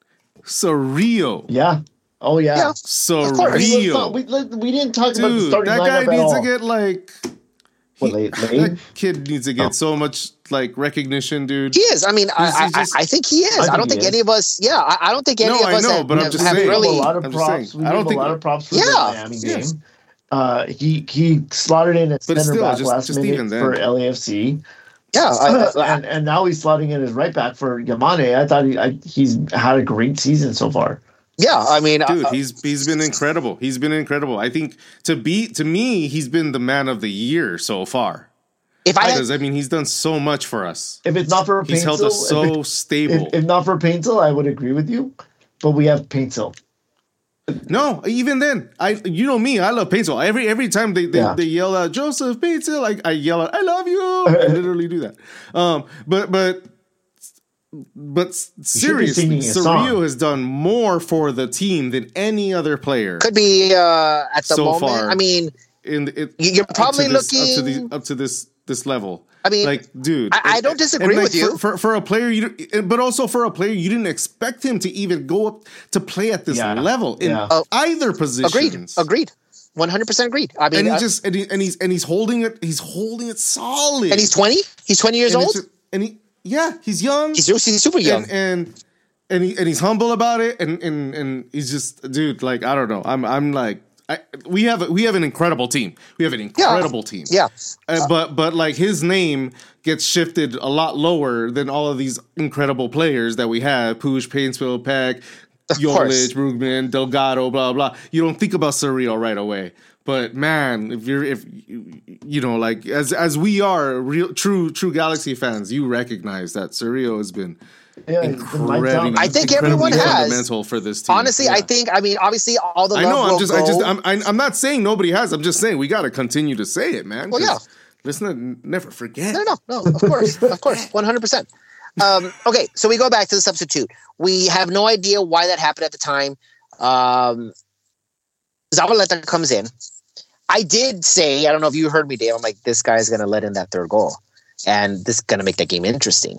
Surreal. Yeah. Oh yeah. Yeah. Surreal. course. We, thought- we, we didn't talk about the Dude, starting that guy lineup at needs to all. get like. What, he- late- that late? kid needs to get Oh. so much like recognition, dude. He is. I mean, I, He's- I, he's just- I think he is. I, I think don't he think is. any of us. Yeah, I, I don't think any No, of I us know, have, but I'm have, just have saying. We gave really. him a lot of I'm just props. saying. We I don't gave him think- a lot of props for Yeah. the Miami Yes. game. Uh, he he slotted in at But center still, back just- last just minute even then. for L A F C, Yeah, I, I, and and now he's slotting in as right back for Yamane. I thought he I, he's had a great season so far. yeah. I mean, Dude, uh, he's he's been incredible. He's been incredible. I think to be to me, he's been the man of the year so far. if I had, Because I mean, he's done so much for us. If it's not for He's held Paintsel, us so if, it- stable. if, if not for Paintsel, I would agree with you. But we have Paintsel. No, even then, I you know me, I love Paintsel. Every every time they they, Yeah. they yell out Joseph Paintsel, like I yell out, I love you. I literally do that. Um, but but but seriously, singing a song. Surreal has done more for the team than any other player could be uh, at the So moment. far. I mean, in the, it, you're up to probably this- looking. up to the up to this this level. I mean, like, dude, I- I don't disagree like, with you. For, for for a player, you don't- but also for a player, you didn't expect him to even go up to play at this Yeah. level in Yeah. Oh, either position. agreed. Agreed. One hundred percent agreed. I mean, And he uh, just and, he, and he's and he's holding it. He's holding it solid. and he's twenty. He's twenty years And old. it's just- and he yeah, he's young. He's, he's super young. and and and, he, and he's humble about it. And and and he's just dude. Like I don't know. I'm I'm like. I, we have a, we have an incredible team. We have an incredible team. yeah. Uh, but but like his name gets shifted a lot lower than all of these incredible players that we have: Push, Painesville, Peck, course. Yolich, Brugman, Delgado, blah blah. You don't think about Surreal right away. But man, if you're if you, you know like as as we are real true true Galaxy fans, you recognize that Surreal has been Yeah, incredibly, I think incredibly everyone has. fundamental for this team. Honestly, I Yeah. think. I mean, obviously, all the I love know. will I'm just. go. I just. I'm. I, I'm not saying nobody has. I'm just saying we got to continue to say it, man. Well, 'cause Let's not never forget. No, no, no. Of course, of course, one hundred percent. Um, okay, so we go back to the substitute. We have no idea why that happened at the time. Um, Zabaleta comes in. I did say, I don't know if you heard me, Dave. I'm like, this guy's going to let in that third goal, and this is going to make that game interesting.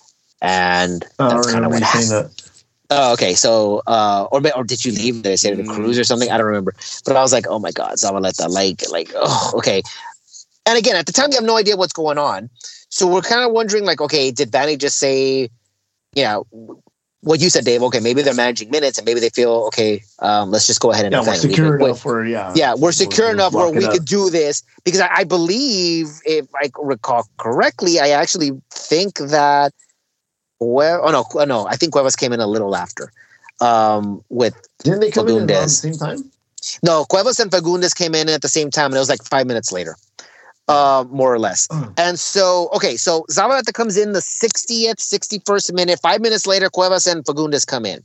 And I that's don't kind of remember what you saying happened. that. Oh, okay. So, uh, or or did you leave? Did I say to the Mm. cruise or something? I don't remember. But I was like, oh my god, Zabaleta, like, like, oh, okay. And again, at the time, you have no idea what's going on. So we're kind of wondering, like, okay, did Vanny just say, you know, what you said, Dave? Okay, maybe they're managing minutes, and maybe they feel, okay, um, let's just go ahead and Yeah, we're defend. We secure can- enough where yeah. yeah, we're secure we'll enough where lock it we up. could do this because I, I believe, if I recall correctly, I actually think that. Well, oh no, oh, no, I think Cuevas came in a little after. Um, with Didn't they come in around the Fagundes. same time? no, Cuevas and Fagundes came in at the same time, and it was like five minutes later, uh, more or less. Oh. And so, okay, so Zabaleta comes in the sixtieth, sixty-first minute. Five minutes later, Cuevas and Fagundes come in.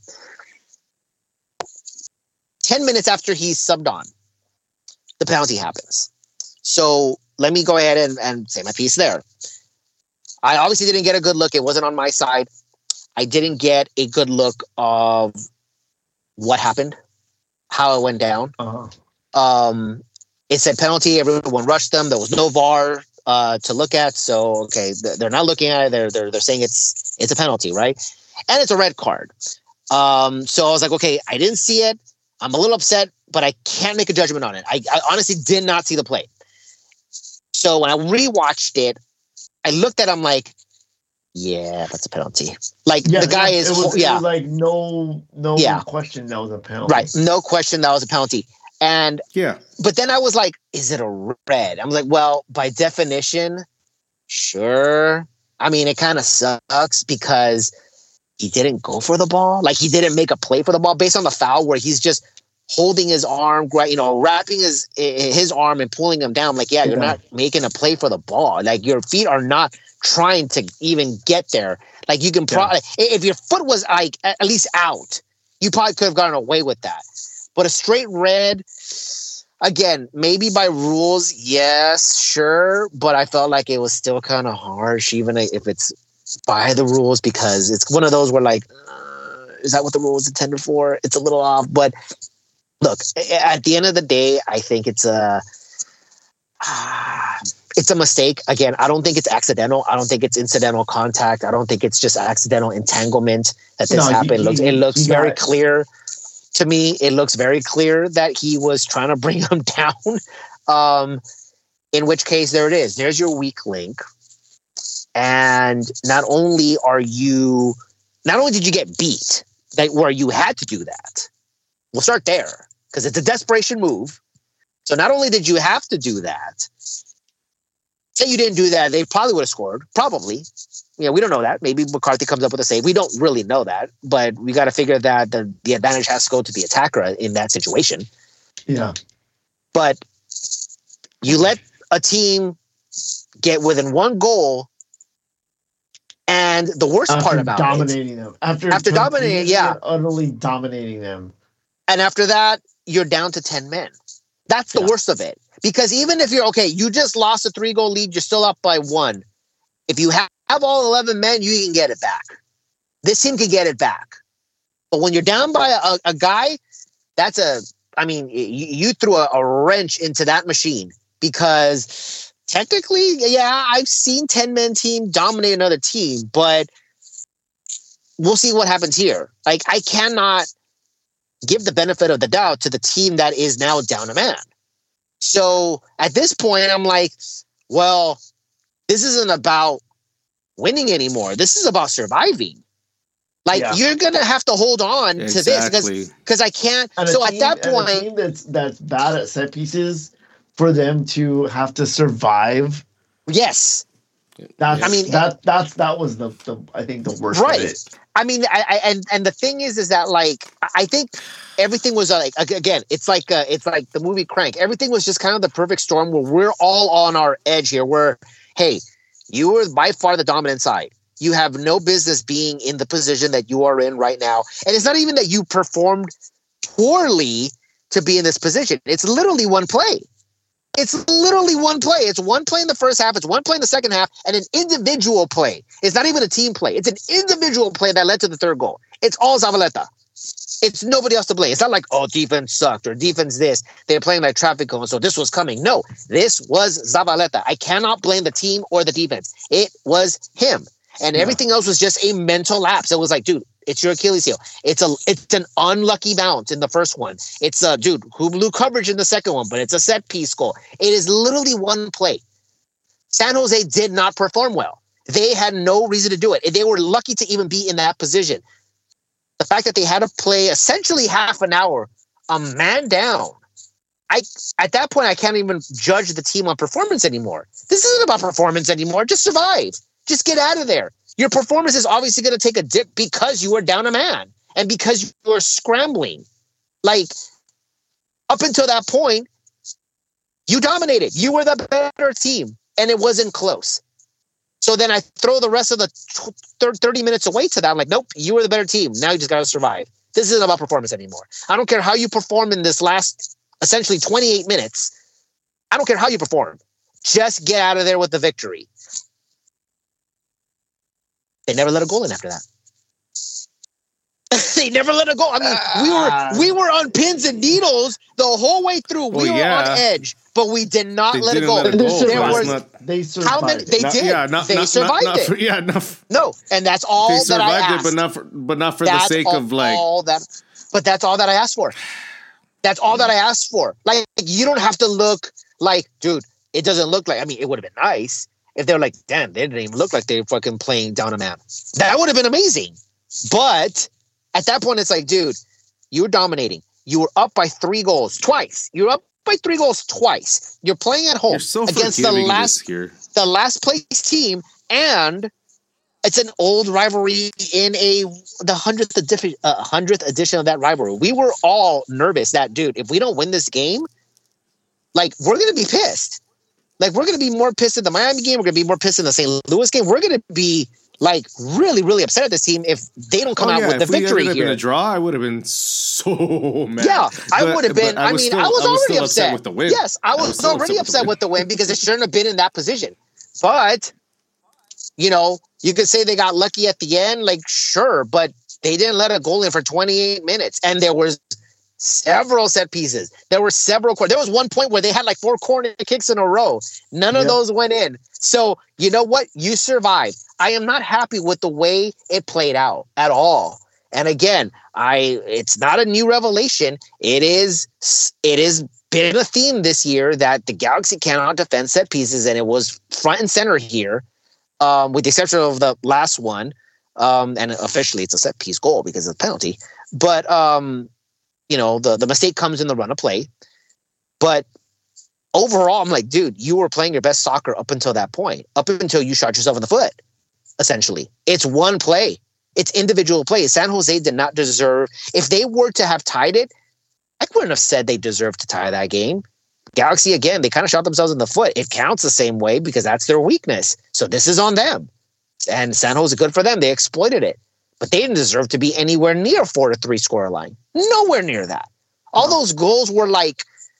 Ten minutes after he's subbed on, the penalty happens. So let me go ahead and, and say my piece there. I obviously didn't get a good look. It wasn't on my side. I didn't get a good look of what happened, how it went down. Uh-huh. Um, it said penalty. Everyone rushed them. There was no V A R. uh, to look at. So okay, they're not looking at it. They're they're they're saying it's it's a penalty, right? And it's a red card. Um, so I was like, okay, I didn't see it. I'm a little upset, but I can't make a judgment on it. I, I honestly did not see the play. So when I rewatched it, I looked at him like, yeah, that's a penalty. Like yeah, the guy is, it was, yeah, it was like no, no yeah. question that was a penalty. Right, no question that was a penalty. And yeah, but then I was like, is it a red? I'm like, well, by definition, sure. I mean, it kind of sucks because he didn't go for the ball. Like he didn't make a play for the ball based on the foul where he's just holding his arm, you know, wrapping his his arm and pulling him down. Like, yeah, you're yeah. not making a play for the ball. Like your feet are not trying to even get there. Like you can probably, yeah. if your foot was like at least out, you probably could have gotten away with that. But a straight red, again, maybe by rules, yes, sure. But I felt like it was still kind of harsh, even if it's by the rules, because it's one of those where like, uh, is that what the rule is intended for? It's a little off. But look, at the end of the day, I think it's a, uh, it's a mistake. Again, I don't think it's accidental. I don't think it's incidental contact. I don't think it's just accidental entanglement that this no, happened. He, it looks, it looks very it. clear. To me, it looks very clear that he was trying to bring him down. Um, in which case, there it is. There's your weak link. And not only are you, not only did you get beat, that where you had to do that. We'll start there because it's a desperation move. So not only did you have to do that, say you didn't do that, they probably would have scored. Probably. Yeah, we don't know that. Maybe McCarthy comes up with a save. We don't really know that, but we got to figure that the, the advantage has to go to the attacker in that situation. Yeah. But you let a team get within one goal, and the worst after part about dominating it, them. After, after dominating, yeah. Utterly dominating them. And after that, you're down to ten men. That's the yeah. worst of it. Because even if you're, okay, you just lost a three-goal lead, you're still up by one. If you have have all eleven men, you can get it back. This team can get it back. But when you're down by a, a guy, that's a, I mean, you, you threw a, a wrench into that machine because technically, yeah, I've seen ten-man team dominate another team, but we'll see what happens here. Like, I cannot give the benefit of the doubt to the team that is now down a man. So at this point, I'm like, well, this isn't about winning anymore. This is about surviving. Like yeah. you're gonna have to hold on exactly. to this because because I can't. And so team, at that point, a team that's that's bad at set pieces, for them to have to survive. Yes, that's. I mean that that's that was the, the I think the worst. Right. Of it. I mean, I, I and and the thing is, is that like I think everything was like again, it's like uh, it's like the movie Crank. Everything was just kind of the perfect storm where we're all on our edge here. Where hey. You were by far the dominant side. You have no business being in the position that you are in right now. And it's not even that you performed poorly to be in this position. It's literally one play. It's literally one play. It's one play in the first half. It's one play in the second half and an individual play. It's not even a team play. It's an individual play that led to the third goal. It's all Zavaleta. It's nobody else to blame. It's not like, oh, defense sucked or defense this. They're playing like traffic cones, so this was coming. No, this was Zavaleta. I cannot blame the team or the defense. It was him. And yeah. everything else was just a mental lapse. It was like, dude, it's your Achilles heel. It's a it's an unlucky bounce in the first one. It's a, dude, who blew coverage in the second one, but it's a set piece goal. It is literally one play. San Jose did not perform well. They had no reason to do it. They were lucky to even be in that position. The fact that they had to play essentially half an hour, a man down. I at that point, I can't even judge the team on performance anymore. This isn't about performance anymore. Just survive. Just get out of there. Your performance is obviously going to take a dip because you are down a man and because you are scrambling. Like, up until that point, you dominated. You were the better team, and it wasn't close. So then I throw the rest of the thirty minutes away to that. I'm like, nope, you were the better team. Now you just got to survive. This isn't about performance anymore. I don't care how you perform in this last, essentially twenty-eight minutes. I don't care how you perform. Just get out of there with the victory. They never let a goal in after that. They never let it go. I mean, we were we were on pins and needles the whole way through. We Well, were yeah. on edge, but we did not They let it didn't go. let it They go, There but was it's not- They survived. how many they not- did. yeah, not, they not, survived not, not it. for, yeah, not for, No, and that's all they that I survived asked. it, but not for, but not for That's the sake all, of like. all that. But that's all that I asked for. That's all that I asked for. Like, you don't have to look like, dude. It doesn't look like. I mean, it would have been nice if they were like, damn, they didn't even look like they were fucking playing down a man. That would have been amazing. But at that point, it's like, dude, you were dominating. You were up by three goals twice. You're up by three goals twice. You're playing at home You're so against the forgiving last this year. the last place team, and it's an old rivalry in a the hundredth edition, uh, hundredth edition of that rivalry. We were all nervous that, dude, if we don't win this game, like, we're gonna be pissed. Like, we're gonna be more pissed at the Miami game. We're gonna be more pissed in the Saint Louis game. We're gonna be like really, really upset at this team if they don't come Oh, out yeah, with the if we victory ended up here. in a draw, I would have been so mad. Yeah, I But- would have been. but I, mean, still- I was I already still upset. with the win. Yes, I was, was still already upset upset with the with the win because it shouldn't have been in that position. But, you know, you could say they got lucky at the end. Like, sure, but they didn't let a goal in for twenty-eight minutes, and there was several set pieces. There were several. There was one point where they had like four corner kicks in a row. None of Yep. those went in. So, you know what? You survived. I am not happy with the way it played out at all. And again, I it's not a new revelation. It is it is been a theme this year that the Galaxy cannot defend set pieces, and it was front and center here, um, with the exception of the last one. Um, and officially, it's a set piece goal because of the penalty. But um, you know, the the mistake comes in the run of play. But overall, I'm like, dude, you were playing your best soccer up until that point, up until you shot yourself in the foot. Essentially, it's one play. It's individual play. San Jose did not deserve. If they were to have tied it, I wouldn't have said they deserved to tie that game. Galaxy, again, they kind of shot themselves in the foot. It counts the same way because that's their weakness. So this is on them. And San Jose, good for them. They exploited it. But they didn't deserve to be anywhere near four to three score line. Nowhere near that. All those goals were like,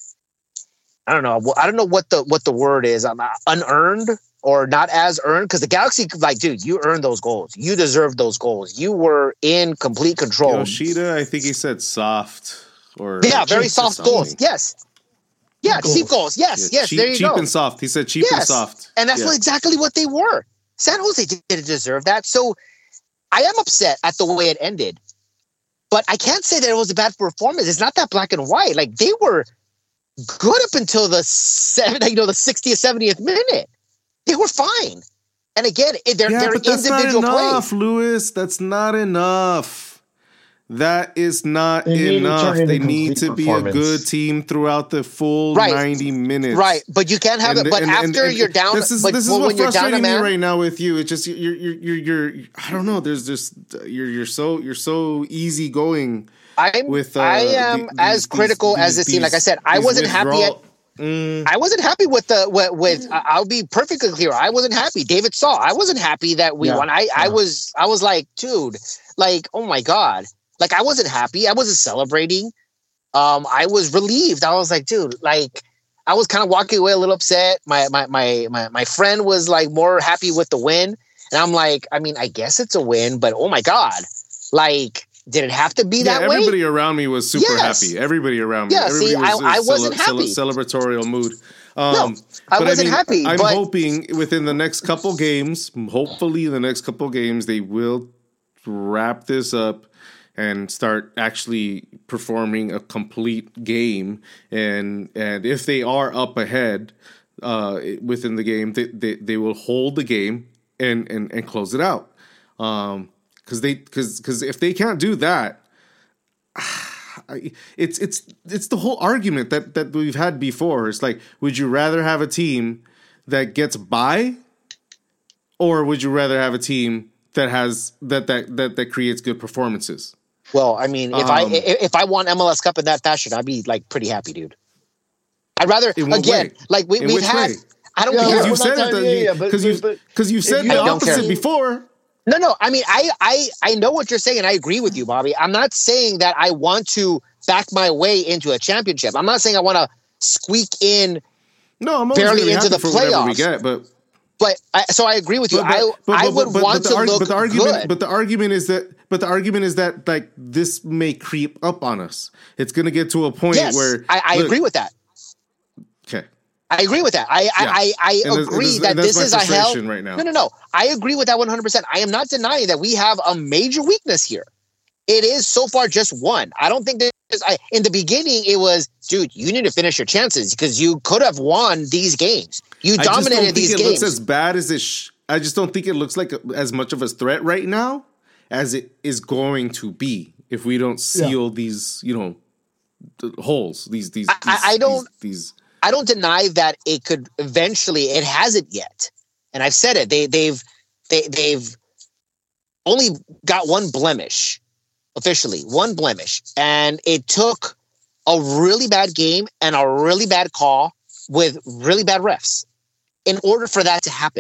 I don't know. I don't know what the what the word is. Um, unearned or not as earned. Because the Galaxy, like, dude, you earned those goals. You deserved those goals. You were in complete control. Yoshida, I think he said soft or Yeah, cheap very or soft something. goals. Yes. Yeah, Goals. cheap goals. Yes, Yeah, yes. cheap, there you cheap go. and soft. He said cheap and Yes. soft. And that's Yeah. what exactly what they were. San Jose didn't deserve that. So I am upset at the way it ended. But I can't say that it was a bad performance. It's not that black and white. Like, they were good up until the seven, you know, the sixtieth, seventieth minute. They were fine. And again, it- they're, Yeah, they're but that's not individual enough, plays. Lewis. That's not enough. That is not They need to enough. turn in a They need complete to be a performance. good team throughout the full Right. ninety minutes. Right. But you can't have And- it. But and- and- after and you're down, this is but this is when, what's when you're down a frustrating me man, right now with you. It's just you're you're you're you're. I don't know. There's just you're you're so you're so easygoing I'm, with. Uh, I am the- as these- critical these- as this team. Like I these- said, I these wasn't happy at. withdrawal- Mm, I wasn't happy with the with, with I- I'll be perfectly clear. I wasn't happy. David saw. I wasn't happy that we Yeah, won. I, I yeah. was I was like, dude, like, oh my God. Like, I wasn't happy. I wasn't celebrating. Um, I was relieved. I was like, dude, like, I was kind of walking away a little upset. My my my my my friend was like more happy with the win. And I'm like, I mean, I guess it's a win, but oh my God. Like, did it have to be yeah, that way? everybody around me was super Yes. happy. Everybody around me. Yeah, see, Everybody was I- I in wasn't cele- happy. cele- celebratorial mood. Um, No, I but wasn't happy, I'm but- hoping within the next couple games, hopefully in the next couple games, they will wrap this up and start actually performing a complete game. And and if they are up ahead uh, within the game, they, they, they will hold the game and, and, and close it out. Um, because they because because if they can't do that, it's it's it's the whole argument that that we've had before. It's like, would you rather have a team that gets by, or would you rather have a team that has that that that, that creates good performances? Well, I mean, if I Um, if, if I won M L S Cup in that fashion, I'd be like pretty happy, dude. I'd rather In what again, way? like we In we've which had. way? I don't Yeah, care. Because well, you've said that's- it. yeah, yeah, but- Because but- you've but because you've if said you the don't care. opposite before. No, no. I mean, I, I, I know what you're saying, and I agree with you, Bobby. I'm not saying that I want to back my way into a championship. I'm not saying I want to squeak in, No, I'm always Barely really into happy the for whatever we playoffs. get, but but I, so I agree with you. But, but, I, but, I but- would but- want but the to arg- look but the argument, good. But the argument is that but the argument is that like this may creep up on us. It's going to get to a point yes, where I, I look, agree with that. Okay. I agree with that. I Yeah. I, I, I And agree this- that that's this my is a hell. frustration right now. No, no, no. I agree with that one hundred percent. I am not denying that we have a major weakness here. It is so far just one. I don't think that I, in the beginning it was, dude, you need to finish your chances because you could have won these games. You I just don't dominated think these it games. looks as bad as it. Sh- I just don't think it looks like a, as much of a threat right now as it is going to be if we don't seal yeah. these, you know, th- holes. These, these. I, these I don't. These, these. I don't deny that it could eventually. It hasn't yet, and I've said it. They, they've, they, they've only got one blemish. Officially, one blemish. And it took a really bad game and a really bad call with really bad refs in order for that to happen.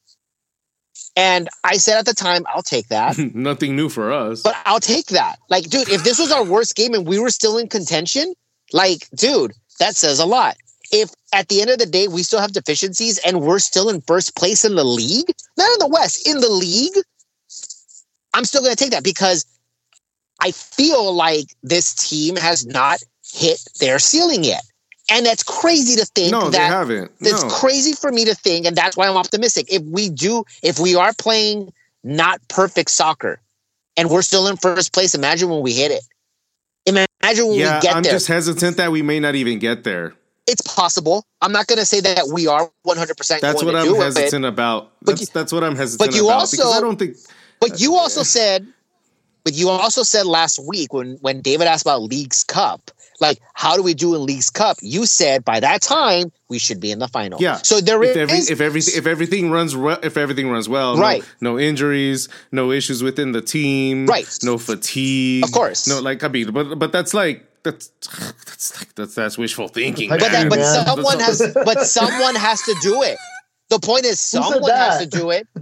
And I said at the time, I'll take that. Nothing new for us. But I'll take that. Like, dude, if this was our worst game and we were still in contention, like, dude, that says a lot. If at the end of the day, we still have deficiencies and we're still in first place in the league, not in the West, in the league, I'm still going to take that because I feel like this team has not hit their ceiling yet. And that's crazy to think. No, that they haven't. It's no. crazy for me to think, and that's why I'm optimistic. If we do, if we are playing not perfect soccer and we're still in first place, imagine when we hit it. Imagine when yeah, we get I'm there. I'm just hesitant that we may not even get there. It's possible. I'm not going to say that we are one hundred percent That's going what to I'm do hesitant it. about. But That's, you, that's what I'm hesitant but you about. Also, because I don't think... But you also said... But you also said last week when, when David asked about Leagues Cup, like, how do we do in Leagues Cup? You said by that time we should be in the final. Yeah. So there if is every, if everything if everything runs re- if everything runs well, right? No, no injuries, no issues within the team, right? No fatigue, of course. No, like I mean, but but that's like that's that's like that's that's wishful thinking. But that, but man. someone has but someone has to do it. The point is someone has to do it.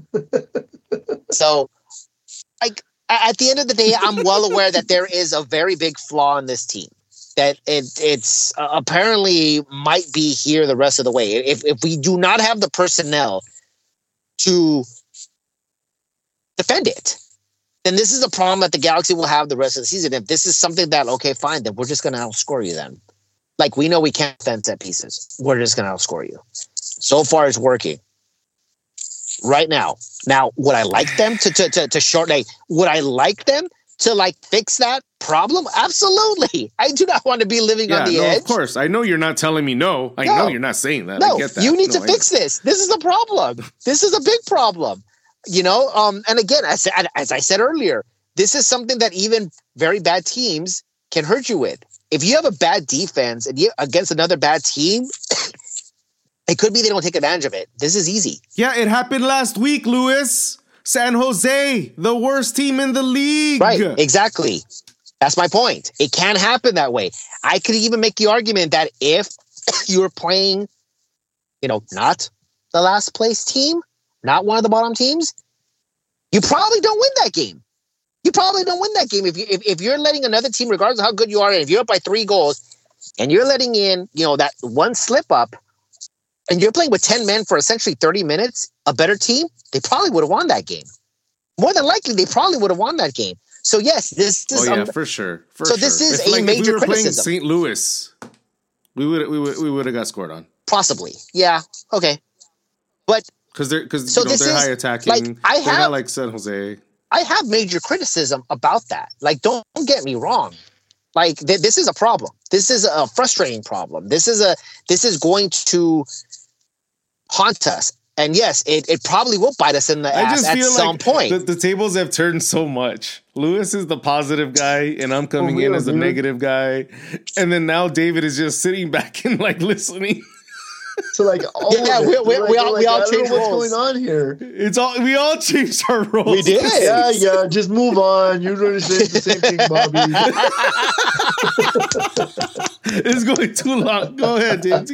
So, like. At the end of the day, I'm well aware that there is a very big flaw in this team. That it it's uh, apparently might be here the rest of the way. If if we do not have the personnel to defend it, then this is a problem that the Galaxy will have the rest of the season. If this is something that, okay, fine, then we're just going to outscore you then. Like, we know we can't defend set pieces. We're just going to outscore you. So far, it's working. Right now. Now, would I like them to to to, to short like would I like them to like fix that problem? Absolutely. I do not want to be living yeah, on the no, edge. Of course. I know you're not telling me no. I no. know you're not saying that. No, I get that. You need no, to fix this. This is a problem. This is a big problem. You know, um, and again, as, as I said earlier, this is something that even very bad teams can hurt you with. If you have a bad defense and you against another bad team, it could be they don't take advantage of it. This is easy. Yeah, it happened last week, Luis. San Jose, the worst team in the league. Right, exactly. That's my point. It can happen that way. I could even make the argument that if you're playing, you know, not the last place team, not one of the bottom teams, you probably don't win that game. You probably don't win that game. If, you, if, if you're letting another team, regardless of how good you are, and if you're up by three goals, and you're letting in, you know, that one slip up, and you're playing with ten men for essentially thirty minutes, a better team, they probably would have won that game. More than likely, they probably would have won that game. So, yes, this is... Oh, yeah, um, for sure. For so sure. this is if, a like, major if we were criticism. playing Saint Louis, we would we would we would have got scored on. Possibly. Yeah. Okay. But... Because they're, cause, so you know, this they're is, high attacking. Like, I they're have, not like San Jose. I have major criticism about that. Like, don't, don't get me wrong. Like, th- this is a problem. This is a frustrating problem. This is a this is going to haunt us. And yes, it, it probably will bite us in the I ass just at feel some like point. The, the tables have turned so much. Lewis is the positive guy, and I'm coming Oh, in yeah, as the dude. negative guy. And then now David is just sitting back and like listening. So like, all Yeah, of we- it. we- Like, we all- like, we all I don't know changed what's roles. going on here. It's all we all changed our roles. We did. Yeah, yeah. Just move on. You're going to say the same thing, Bobby. It's going too long. Go ahead, Dave.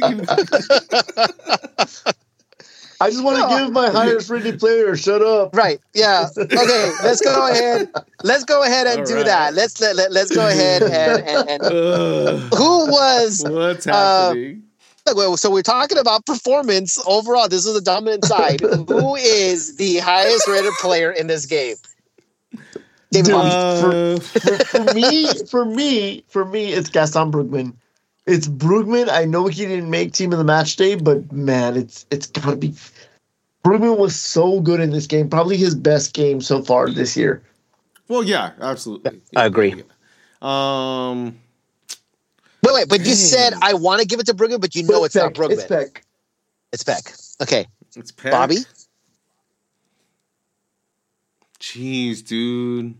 I just want to give my highest rated player. Shut up. Right. Yeah. Okay. Let's go ahead. Let's go ahead and All do right. that. Let's let, let let's go ahead and, and, and Ugh, who was what's uh, happening? well, so we're talking about performance overall. This is the dominant side. Who is the highest rated player in this game? David Dude, Bobby. Uh, for, for, for me, for me, for me, it's Gaston Brugman. It's Brugman. I know he didn't make team of the match day, but man, it's it's gotta be. Brugman was so good in this game. Probably his best game so far this year. well, yeah, absolutely. I agree. Yeah. Um, Wait, wait, but you Dang. said I want to give it to Brugman, but you know But it's not Peck, Brugman. It's Peck. It's Peck. Okay, it's Peck. Bobby. Jeez, dude.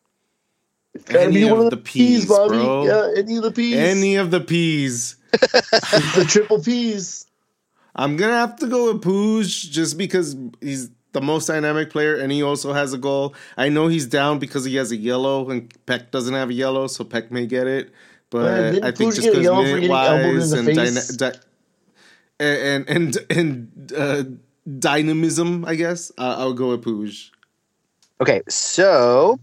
Gotta Any be one of of the the P's, P's, Bobby. bro. Yeah, any of the P's. Any of the P's. It's the triple P's. I'm gonna have to go with Pooj just because he's the most dynamic player and he also has a goal. I know he's down because he has a yellow and Peck doesn't have a yellow, so Peck may get it. But Man, didn't I think Pooj just get a because yellow for minute getting elbowed in wise the and, face? dyna- di- and and and uh, dynamism, I guess uh, I'll go with Pooj. Okay, so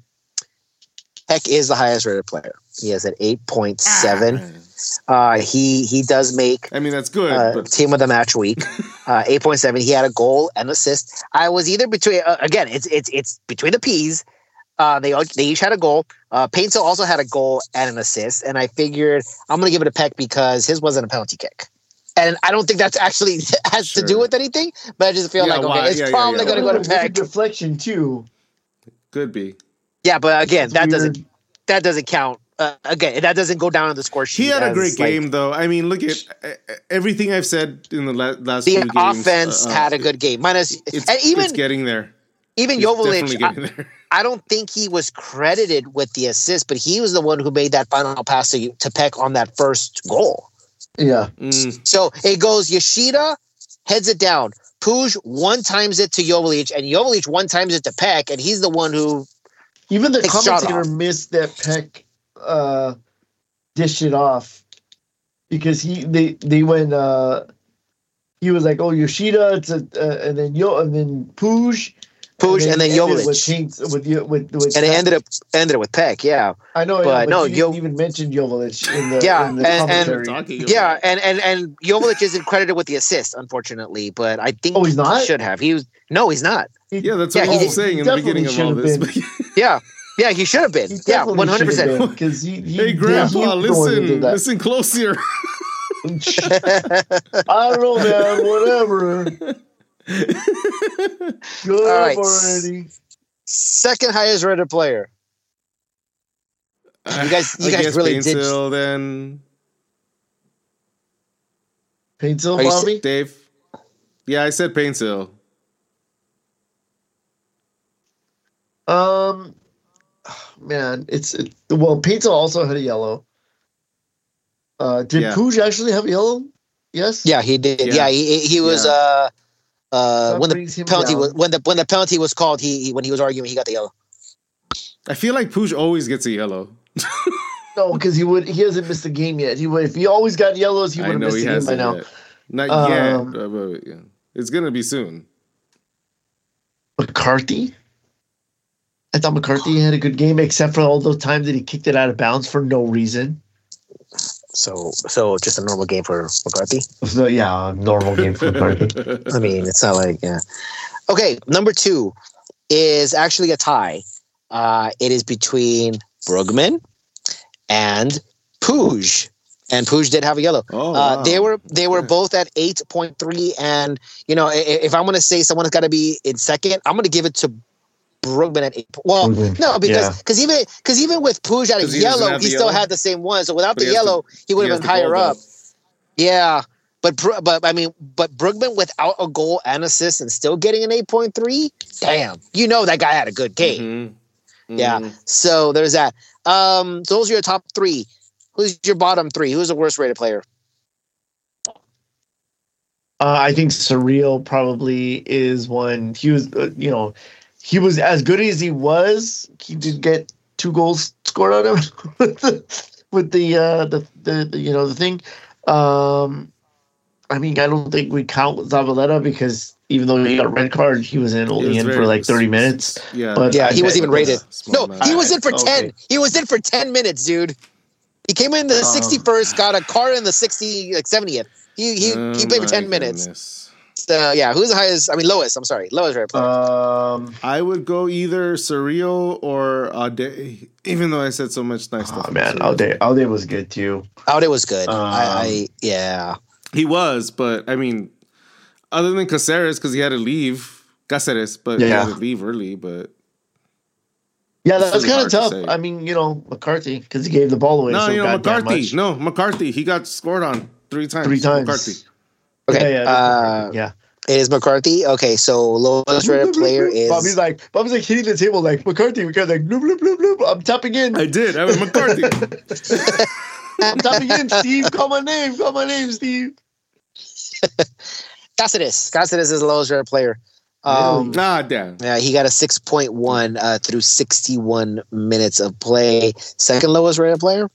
Peck is the highest rated player. He has an eight point seven. Uh, he he does make I mean, that's good. uh, but team of the match week. Uh, eight point seven. He had a goal and assist. I was either between uh, again. It's it's it's between the P's. Uh, they all- they each had a goal. Uh, Painter also had a goal and an assist, and I figured I'm gonna give it a Peck because his wasn't a penalty kick. And I don't think that's actually has Sure. to do with anything, but I just feel Yeah, like okay, why- it's yeah, yeah, probably yeah. gonna go It to was a Peck. deflection too. could be. Yeah, but again, It's that weird. doesn't that doesn't count. Uh, again, that doesn't go down on the score sheet. He had a as, great like, game, though. I mean, look at uh, everything I've said in the la- last The few games. offense uh, uh, had a good game, minus It's, and even it's getting there. even It's Joveljic. definitely I, getting there. I don't think he was credited with the assist, but he was the one who made that final pass to to Peck on that first goal. Yeah. Mm, So it goes Yoshida heads it down. Pooj one times it to Joveljic, and Joveljic one times it to Peck, and he's the one who Even the Takes a shot commentator off. missed that Peck uh, dished it off because he they they went. Uh, he was like, "Oh, Yoshida," it's a, uh, and then Yo, and then Pooj, Pooj, and then he ended Joveljic. with Paints with with with. with and it ended up ended it with Peck. Yeah, I know, but yeah, but no, you Yo- didn't even mention Joveljic in the Yeah, in the and- and- commentary. talking yeah, about- and and and Joveljic isn't credited with the assist, unfortunately. But I think Oh, he's not? he should have. He was no, he's not. He- Yeah, that's Yeah, what I he was saying in the definitely beginning of all should this. have Yeah, yeah, he should have been. he Yeah, definitely one hundred should have percent. been, because he, he Hey, yeah, Grandpa, he was the one who listen, did that. listen closer. I don't know, man. Whatever. Good All right. already. Second highest rated player. You guys- you I guys guess really did- Paintsill, then Paintsill, Are you Bobby. Dave. Yeah, I said Paintsill. Um, man, it's it, well. Paintsill also had a yellow. Uh, did Yeah. Pooj actually have a yellow? Yes. Yeah, he did. Yeah, Yeah. he he was Yeah. uh uh That when the brings him penalty down. was when the when the penalty was called, he, he when he was arguing, he got the yellow. I feel like Pooj always gets a yellow. No, because he would. He hasn't missed a game yet. He would. If he always got yellows, he would I have know missed he a game has by now. yet. Not Um, yet. uh, but, yeah. It's gonna be soon. McCarthy. I thought McCarthy had a good game, except for all those times that he kicked it out of bounds for no reason. So so just a normal game for McCarthy. So yeah, normal game for McCarthy. I mean, it's not like yeah. Okay, number two is actually a tie. Uh, it is between Brugman and Pooj, and Pooj did have a yellow. Oh, Uh, wow. They were they were Yeah. both at eight point three, and you know, i- if I'm going to say someone's got to be in second, I'm going to give it to Brugman at eight. Well, Brugman, no, because yeah. because even because even with Pooj at a 'Cause he doesn't yellow, have he the still yellow? had the same one. So without But the he has yellow, he would He have has been the higher goal, up. Yeah, but Bru- but I mean, but Brugman without a goal and assist and still getting an eight point three. Damn, you know that guy had a good game. Mhm. Yeah. Mhm. So there's that. Um, so those are your top three. Who's your bottom three? Who's the worst rated player? Uh, I think Surreal probably is one. He was, uh, you know, he was as good as he was. He did get two goals scored on him with the with the, uh, the, the the you know the thing. Um, I mean, I don't think we count Zavaleta because even though he got a red card, he was in It only was in for very- like thirty minutes. Yeah. But Yeah, I he was bet- even rated. Small No, amount. he was in for Okay. ten. He was in for ten minutes, dude. He came in the Um, sixty-first, got a card in the sixty, like seventieth. He he Oh he played for my ten minutes. goodness. So yeah, who's the highest? I mean, lowest. I'm sorry, lowest rated player. Um, I would go either Surreal or Ade, even though I said so much nice stuff. oh man, Alde Alde was good too. Aude was good. Um, I, I yeah. He was, but I mean, other than Caceres, because he had to leave. Caceres, but Yeah. he had to leave early. But Yeah, It's that was really kind of hard to tough. say. I mean, you know, McCarthy because he gave the ball away. no, so you know goddamn McCarthy. much. No, McCarthy. He got scored on three times. Three times. McCarthy. Okay. Yeah, yeah, uh, yeah. It is McCarthy. Okay, so lowest rated player is Bobby's like Bobby's like hitting the table like McCarthy. McCarthy like bloop bloop bloop bloop. I'm tapping in. I did. I was McCarthy. I'm tapping in. Steve, call my name. Call my name, Steve. Cáceres. Cáceres is the lowest rated player. Um, nah, damn. yeah, he got a six point one uh, through sixty-one minutes of play. Second lowest rated player.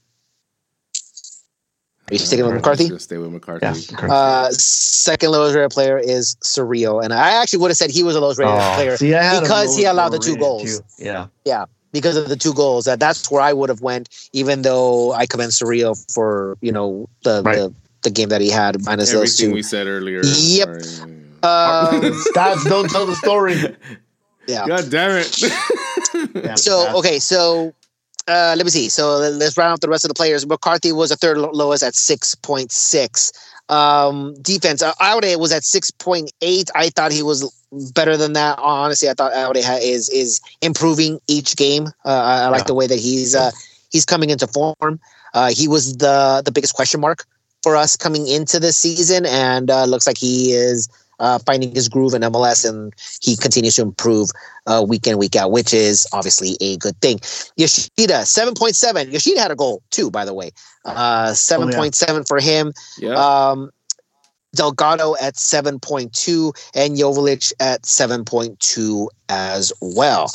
Are you sticking with I'm McCarthy? just gonna stay with McCarthy. Yeah. McCarthy. Uh, second lowest rated player is Surreal, and I actually would have said he was the lowest rated Oh, player see, I had him because he lower- allowed the lower two rated, goals. too. Yeah. Yeah, because of the two goals. That that's where I would have went, even though I commend Surreal for you know the Right. the, the game that he had minus those Everything two. we said earlier. Yep. Sorry. Um, Stats don't tell the story. yeah. God damn it. Yeah, So stats. okay, so uh, let me see. So let's round up the rest of the players. McCarthy was a third lo- lowest at six point six. Um, defense, uh, Aude was at six point eight. I thought he was better than that. Honestly, I thought Aude ha- is is improving each game. Uh, I, I like Yeah. the way that he's uh, he's coming into form. Uh, he was the the biggest question mark for us coming into this season, and uh, looks like he is uh, finding his groove in M L S, and he continues to improve uh, week in, week out, which is obviously a good thing. Yoshida, seven point seven. Yoshida had a goal too, by the way. Uh, seven point seven for him. Yeah. Um, Delgado at seven point two and Joveljic at seven point two as well.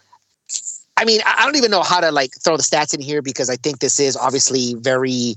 I mean, I I don't even know how to like throw the stats in here because I think this is obviously very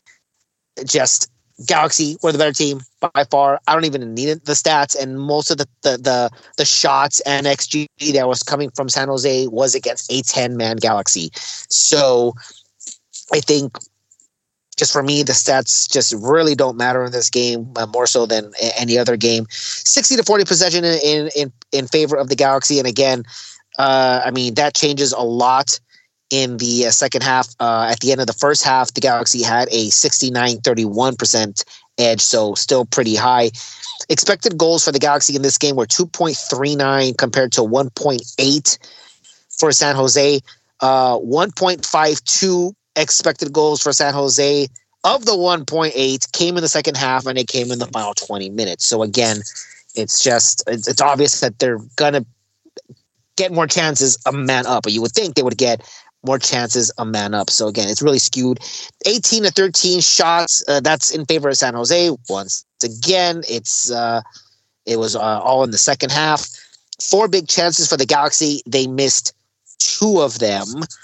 just Galaxy were the better team by far. I don't even need the stats, and most of the the the, the shots and X G that was coming from San Jose was against a ten man Galaxy. So I think just for me, the stats just really don't matter in this game, uh, more so than a- any other game. sixty to forty possession in in in, in favor of the Galaxy, and again, uh, I mean that changes a lot in the uh, second half. Uh, at the end of the first half, the Galaxy had a sixty-nine thirty-one percent edge, so still pretty high. Expected goals for the Galaxy in this game were two point three nine compared to one point eight for San Jose. Uh, one point five two expected goals for San Jose. Of the one point eight came in the second half, and it came in the final twenty minutes. So again, it's just it's, it's obvious that they're gonna get more chances a man up, but you would think they would get more chances a man up. So again, it's really skewed. eighteen to thirteen shots. Uh, that's in favor of San Jose. Once again, it's uh, it was uh, all in the second half. Four big chances for the Galaxy. They missed two of them,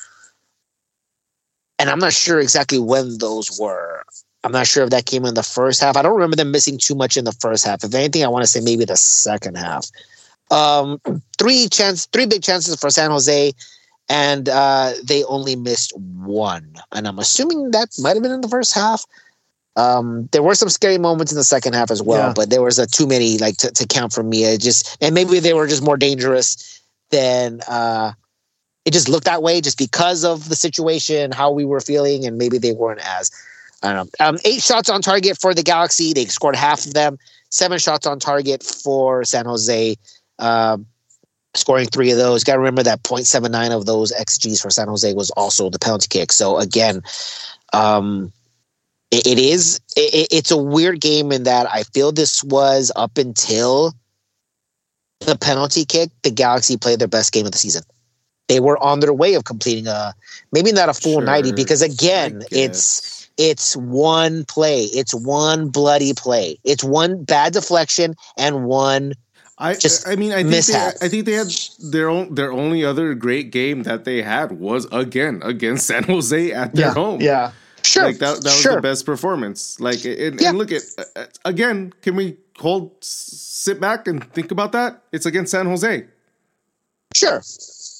and I'm not sure exactly when those were. I'm not sure if that came in the first half. I don't remember them missing too much in the first half. If anything, I want to say maybe the second half. Um, three chance, three big chances for San Jose, and uh, they only missed one. And I'm assuming that might have been in the first half. Um, there were some scary moments in the second half as well, Yeah. but there was a too many like to, to count for me. It just and maybe they were just more dangerous than uh, it just looked that way, just because of the situation, how we were feeling, and maybe they weren't as. I don't know. Um, eight shots on target for the Galaxy. They scored half of them. Seven shots on target for San Jose. Um, scoring three of those. Got to remember that point seven nine of those X Gs for San Jose was also the penalty kick. So again, um, it, it is it, it's a weird game in that I feel this was up until the penalty kick, the Galaxy played their best game of the season. They were on their way of completing a maybe not a full Sure, ninety because again, I it's guess. it's one play, it's one bloody play, it's one bad deflection and one. I just I mean I think they, mishap. I think they had their own their only other great game that they had was again against San Jose at their Yeah. home. Yeah. Sure, Like that, that was sure. the best performance. Like, and, Yeah. and look at uh, again. Can we hold, sit back and think about that? It's against San Jose. Sure, It's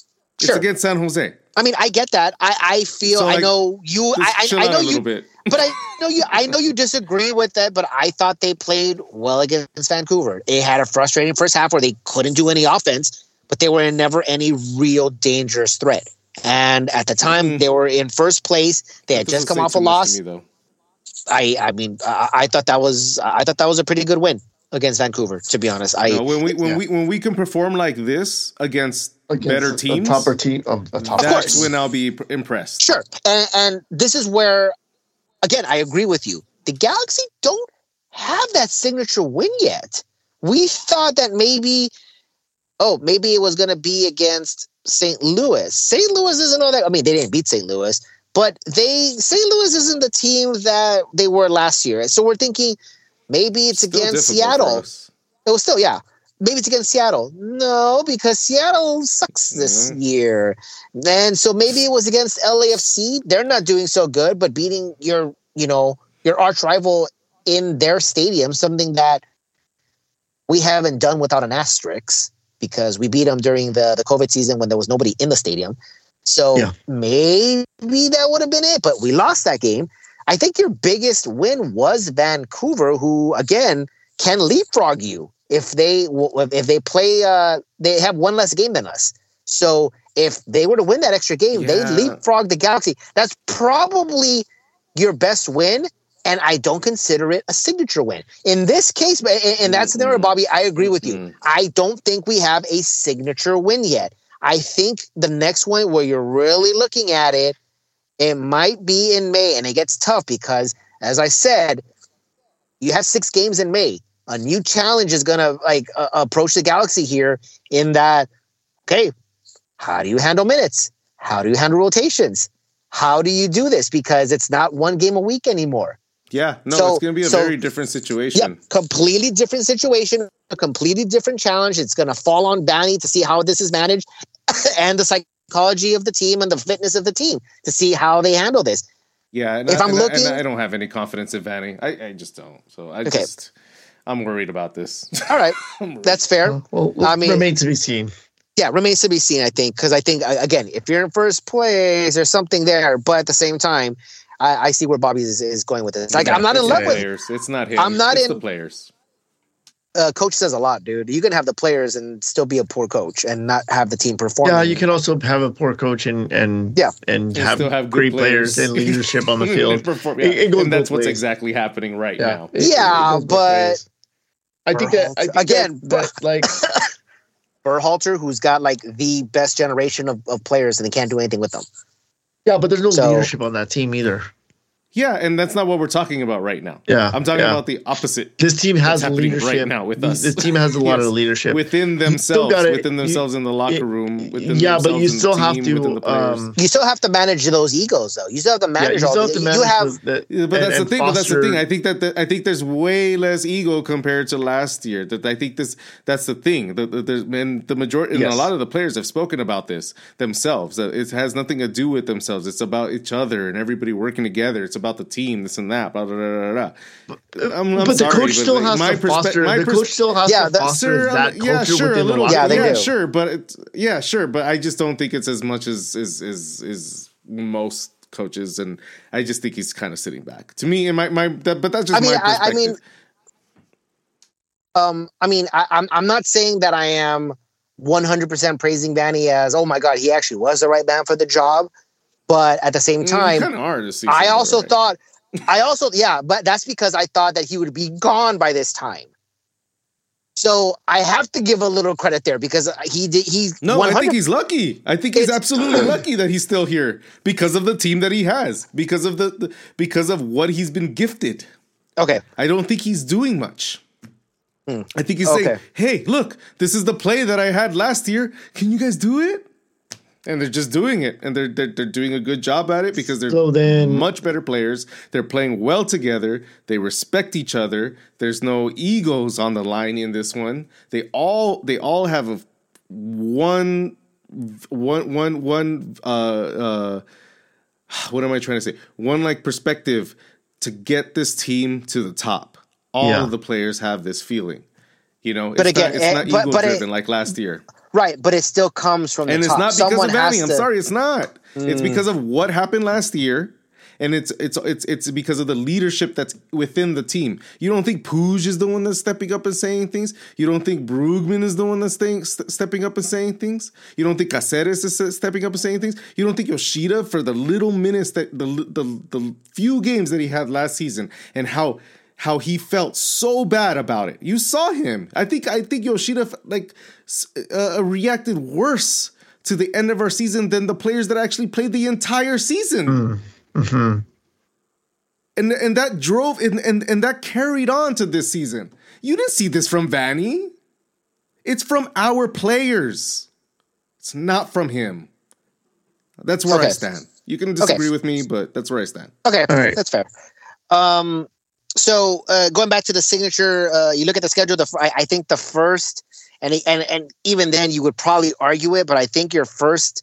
It's Sure. against San Jose. I mean, I get that. I, I feel, So, like, I know you, Just I, chill I, I out know a you, little bit. but I know you, I know you disagree with that, but I thought they played well against Vancouver. They had a frustrating first half where they couldn't do any offense, but they were in never any real dangerous threat. And at the time, Mm. they were in first place. They had That just doesn't come say off a too much loss. to me, though. I, I mean, I, I thought that was, I thought that was a pretty good win against Vancouver. To be honest, I No, when we when yeah. we when we can perform like this against, Against better a teams, topper team, um, a top Of course. that's when I'll be p- impressed. Sure. And, and this is where, again, I agree with you. The Galaxy don't have that signature win yet. We thought that maybe, oh, maybe it was going to be against Saint Louis. Saint Louis isn't all that. I mean, they didn't beat Saint Louis, but they Saint Louis isn't the team that they were last year. So we're thinking maybe it's Still against difficult for Seattle. us. It was still, yeah. Maybe it's against Seattle. No, because Seattle sucks this Mhm. year. And so maybe it was against L A F C. They're not doing so good, but beating your, you know, your arch rival in their stadium, something that we haven't done without an asterisk because we beat them during the, the COVID season when there was nobody in the stadium. So Yeah. maybe that would have been it, but we lost that game. I think your biggest win was Vancouver, who, again, can leapfrog you. If they if they play, uh, they have one less game than us. So if they were to win that extra game, Yeah. they leapfrog the Galaxy. That's probably your best win, and I don't consider it a signature win. In this case, in, in that scenario, Mm-mm. Bobby, I agree with you. Mm-mm. I don't think we have a signature win yet. I think the next one where you're really looking at it, it might be in May, and it gets tough because, as I said, you have six games in May. A new challenge is going to like uh, approach the Galaxy here in that, okay, how do you handle minutes? How do you handle rotations? How do you do this? Because it's not one game a week anymore. Yeah, no, So- it's going to be a so- very different situation. Yep, completely different situation, a completely different challenge. It's going to fall on Vanny to see how this is managed and the psychology of the team and the fitness of the team to see how they handle this. Yeah, and, If I, I'm and I- looking- and I don't have any confidence in Vanny. I, I just don't. So I Okay. just, I'm worried about this. All right, I'm worried. that's fair. Uh, well, I I mean- remains to be seen. Yeah, remains to be seen, I think, because I think, uh, again, if you're in first place, there's something there. But at the same time, I, I see where Bobby is, is going with this. Like, Yeah, I'm not in it's love the with players. It's not him. I'm not it's in- the players. uh, coach says a lot, dude. You can have the players and still be a poor coach and not have the team perform. Yeah, you can also have a poor coach and and Yeah. and And have, still have good great players. and leadership on the field. And perform- yeah. It- it goes and that's both what's ways. exactly happening right Yeah, now. it- it Yeah, goes both but- ways. I think that I think Again, that, that like Berhalter, who's got like the best generation of, of players, and they can't do anything with them. yeah, but there's no So- leadership on that team either. Yeah, and that's not what we're talking about right now. Yeah, I'm talking yeah. about the opposite. This team has That's happening leadership right now with This- us. This team has a lot Yes. of leadership. Within still themselves, gotta- within you- themselves in the locker it- room, within yeah, but themselves you in the still have team, within to. the players. Um, You still have to manage those egos, though. You still have to yeah, manage you all still have the, to you manage have the, Yeah, but and- that's and the thing. But that's the foster- thing. I think that the, I think there's way less ego compared to last year. That I think this. That's the thing. The, the, there's and the majority, and Yes. a lot of the players have spoken about this themselves. That it has nothing to do with themselves. It's about each other and everybody working together. It's about the team. This and that. Blah, blah, blah, blah, blah. I'm, I'm but the sorry, coach still like, has my to perspe- foster. my The pers- coach still has Yeah, to that- foster Sure, that um, yeah, culture sure, a within the little, locker Yeah, yeah, they room. do. sure, but it's, yeah, sure, but I just don't think it's as much as is is is most coaches, and I just think he's kind of sitting back. To me, and my my, that, but that's just I mean, my I- I perspective. mean, Um, I mean, I, I'm I'm not saying that I am one hundred percent praising Vanny as, oh my God, he actually was the right man for the job. But at the same time, kind of hard to see. I something, also right? thought, I also, yeah, but that's because I thought that he would be gone by this time. So I have to give a little credit there because he did. He's No, one I hundred think he's lucky. I think he's It's- absolutely lucky that he's still here because of the team that he has, because of the, the because of what he's been gifted. okay. I don't think he's doing much. Hmm. I think he's Okay. saying, "Hey, look, this is the play that I had last year. Can you guys do it?" And they're just doing it, and they're they're, they're doing a good job at it because they're So then- much better players. They're playing well together. They respect each other. There's no egos on the line in this one. They all they all have a one one one one uh uh what am I trying to say? One like perspective to get this team to the top. All Yeah. of the players have this feeling. You know, But it's again, not, it's eh, not but- ego but it- driven like last year. Right, but it still comes from the and top. it's not because Someone of Vanny. has I'm to- sorry, it's not. Mm. It's because of what happened last year, and it's it's it's it's because of the leadership that's within the team. You don't think Puig is the one that's stepping up and saying things? You don't think Brugman is the one that's staying, st- stepping up and saying things? You don't think Caceres is stepping up and saying things? You don't think Yoshida, for the little minutes that the the the few games that he had last season, and how how he felt so bad about it? You saw him. I think I think Yoshida like uh, reacted worse to the end of our season than the players that actually played the entire season. Mm. Mm-hmm. And and that drove and, and and that carried on to this season. You didn't see this from Vanny. It's from our players. It's not from him. That's where Okay. I stand. You can disagree Okay. with me, but that's where I stand. Okay, All right. that's fair. Um, so uh, going back to the signature, uh, you look at the schedule. The f- I, I think the first, and and and even then you would probably argue it, but I think your first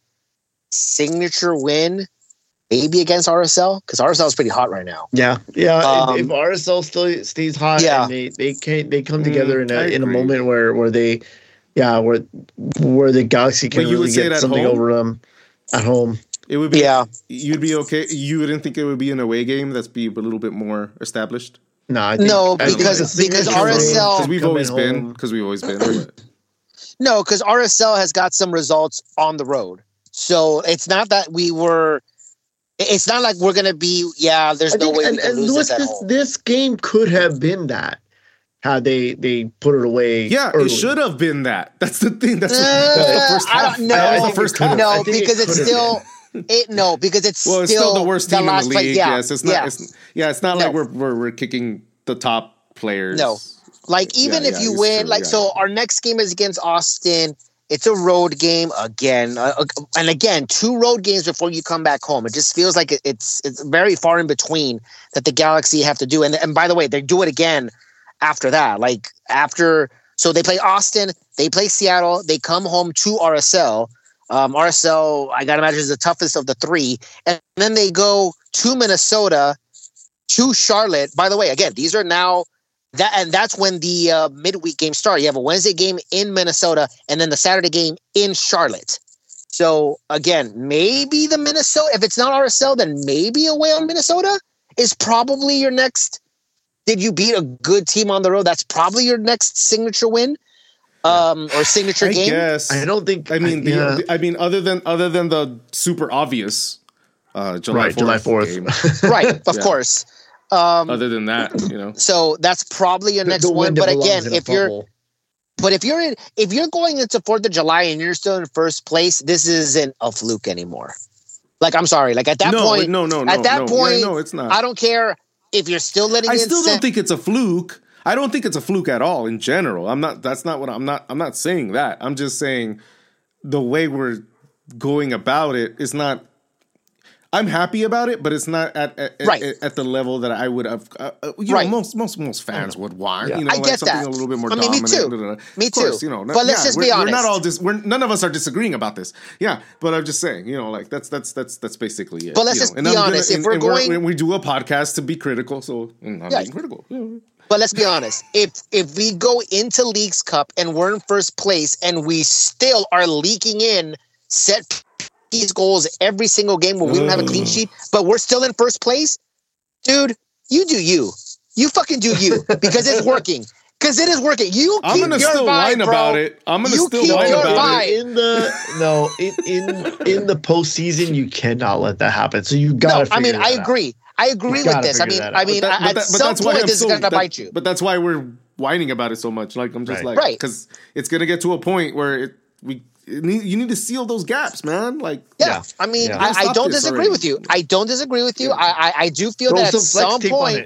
signature win, maybe against R S L, because R S L is pretty hot right now. Yeah, yeah. Um, if, if R S L still stays hot, Yeah. and they they can they come together Mm, in I a in a agree. moment where where they, yeah, where where the Galaxy can But you would really say it get at something home? over them at home. It would be Yeah. You'd be okay. You wouldn't think it would be an away game that's be a little bit more established? No, I think, No, I think because- the signature because R S L win, Because we've coming always been. home- Because we've always been. But. No, because R S L has got some results on the road, so it's not that we were. It's not like we're gonna be. Yeah, there's I no think, way and, we can and lose Louis, this at this, home. this game could have been that had they they put it away. Yeah, early. it should have been that. That's the thing. That's, Uh, that's the first I half. don't know. That was I the think first it could've- half. No, I think it because it's could've still it. No, because it's Well, it's still, still the worst team in the last league. place. Yeah, Yes, it's not. yeah. It's, yeah, it's not No. like we're, we're we're kicking the top players. No. Like even Yeah, if yeah, you it's win, true, like yeah. so, our next game is against Austin. It's a road game again, uh, uh, and again, two road games before you come back home. It just feels like it, it's it's very far in between that the Galaxy have to do. And and by the way, they do it again after that. Like after, so they play Austin, they play Seattle, they come home to R S L. Um, R S L, I gotta imagine, is the toughest of the three, and then they go to Minnesota, to Charlotte. By the way, again, these are now. That and that's when the uh, midweek games start. You have a Wednesday game in Minnesota, and then the Saturday game in Charlotte. So again, maybe the Minnesota. If it's not R S L, then maybe away on Minnesota is probably your next. Did you beat a good team on the road? That's probably your next signature win, um, or signature I game. guess. I don't think. I mean, the, yeah. I mean, other than other than the super obvious uh, July right, July fourth. game. Right, of Yeah. course. Um, Other than that, you know, so that's probably your The- next the one. wind But belongs again, in a if you're bubble. But if you're in, if you're going into Fourth of July and you're still in first place, this isn't a fluke anymore. Like, I'm sorry. Like at that no, point, no, no, no, at that no. point, Yeah, no, it's not. I don't care if you're still letting. I in still sen- don't think it's a fluke. I don't think it's a fluke at all in general. I'm not. That's not what I'm not. I'm not saying that. I'm just saying the way we're going about it is not. I'm happy about it, but it's not at at, Right. at, at the level that I would have. Uh, uh, you Right. know, most most most fans would want. Yeah. You know, I like get something that. a little bit more I mean, me dominant. too. da, da, da. Me Of course, too. You know, But let's yeah, just we're, be We're honest. not all dis- we're none of us are disagreeing about this. Yeah, but I'm just saying. You know, like that's that's that's that's basically it. But let's you just know. And be I'm gonna- honest, if and- we're and going- we do a podcast to be critical, so mm, I'm Yeah. being critical. Yeah. But let's be honest. If if we go into Leagues Cup and we're in first place and we still are leaking in set piece goals every single game where we don't have a clean Ugh. sheet, but we're still in first place, dude, you do you. You fucking do you because it's working. Because it is working. You keep I'm gonna your still vibe, whine bro. about it. I'm gonna You still keep whine your about vibe. it. in the no in in in the postseason, you cannot let that happen. So you got No, to. I mean, I agree. I agree You with gotta this. I figure mean, that I out. mean, But that- at but that- but some that's why point, I'm this so- is gonna that- bite you. But that's why we're whining about it so much. Like I'm just Right. like, Right. because it's gonna get to a point where it, we it need, you need to seal those gaps, man. Like, Yeah, Yeah. I mean, Yeah. I, I Stop don't this disagree already. with you. I don't disagree with you. Yeah. I, I I do feel throw that some at flex some tape on point, it.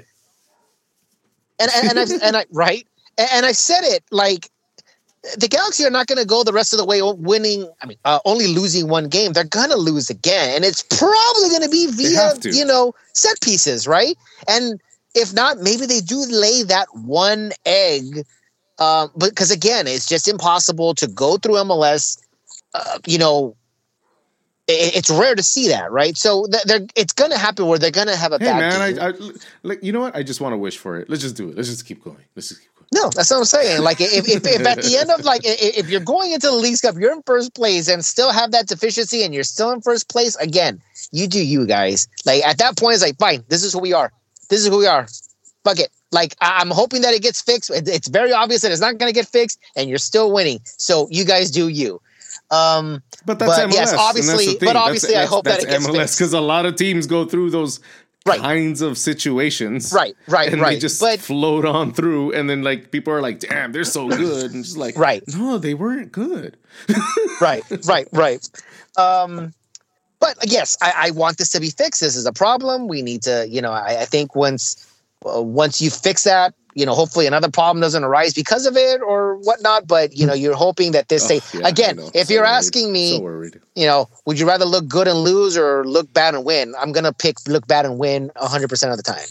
and and, and I and I right, and, and I said it like the Galaxy are not going to go the rest of the way winning. I mean, uh, only losing one game. They're going to lose again, and it's probably going to be via have to. you know set pieces, right? And if not, maybe they do lay that one egg. Uh, but because again, it's just impossible to go through M L S. Uh, you know, it, it's rare to see that, right? So th- they're, it's going to happen where they're going to have a hey, bad man, game. I, I like you know what? I just want to wish for it. Let's just do it. Let's just keep going. Let's just keep going. No, that's what I'm saying. Like, if, if, if at the end of, like, if, if you're going into the Leagues Cup, you're in first place and still have that deficiency and you're still in first place, again, you do you, guys. Like, at that point, it's like, fine, this is who we are. This is who we are. Fuck it. Like, I- I'm hoping that it gets fixed. It- It's very obvious that it's not going to get fixed and you're still winning. So you guys do you. Um, But that's but M L S. yes, and obviously, that's the thing. but obviously, that's, I hope that's that it gets M L S fixed. because a lot of teams go through those Right. kinds of situations. Right, right, and right. they just But- float on through, and then like people are like, "Damn, they're so good," and just like, Right. No, they weren't good. right, right, right. Um, but yes, I, I want this to be fixed. This is a problem. We need to, you know, I, I think once uh, once you fix that, you know, hopefully another problem doesn't arise because of it or whatnot. But you know, you're hoping that this Oh, stay yeah, again. I know. If So you're worried. asking me, So worried. you know, would you rather look good and lose or look bad and win? I'm gonna pick look bad and win one hundred percent of the time.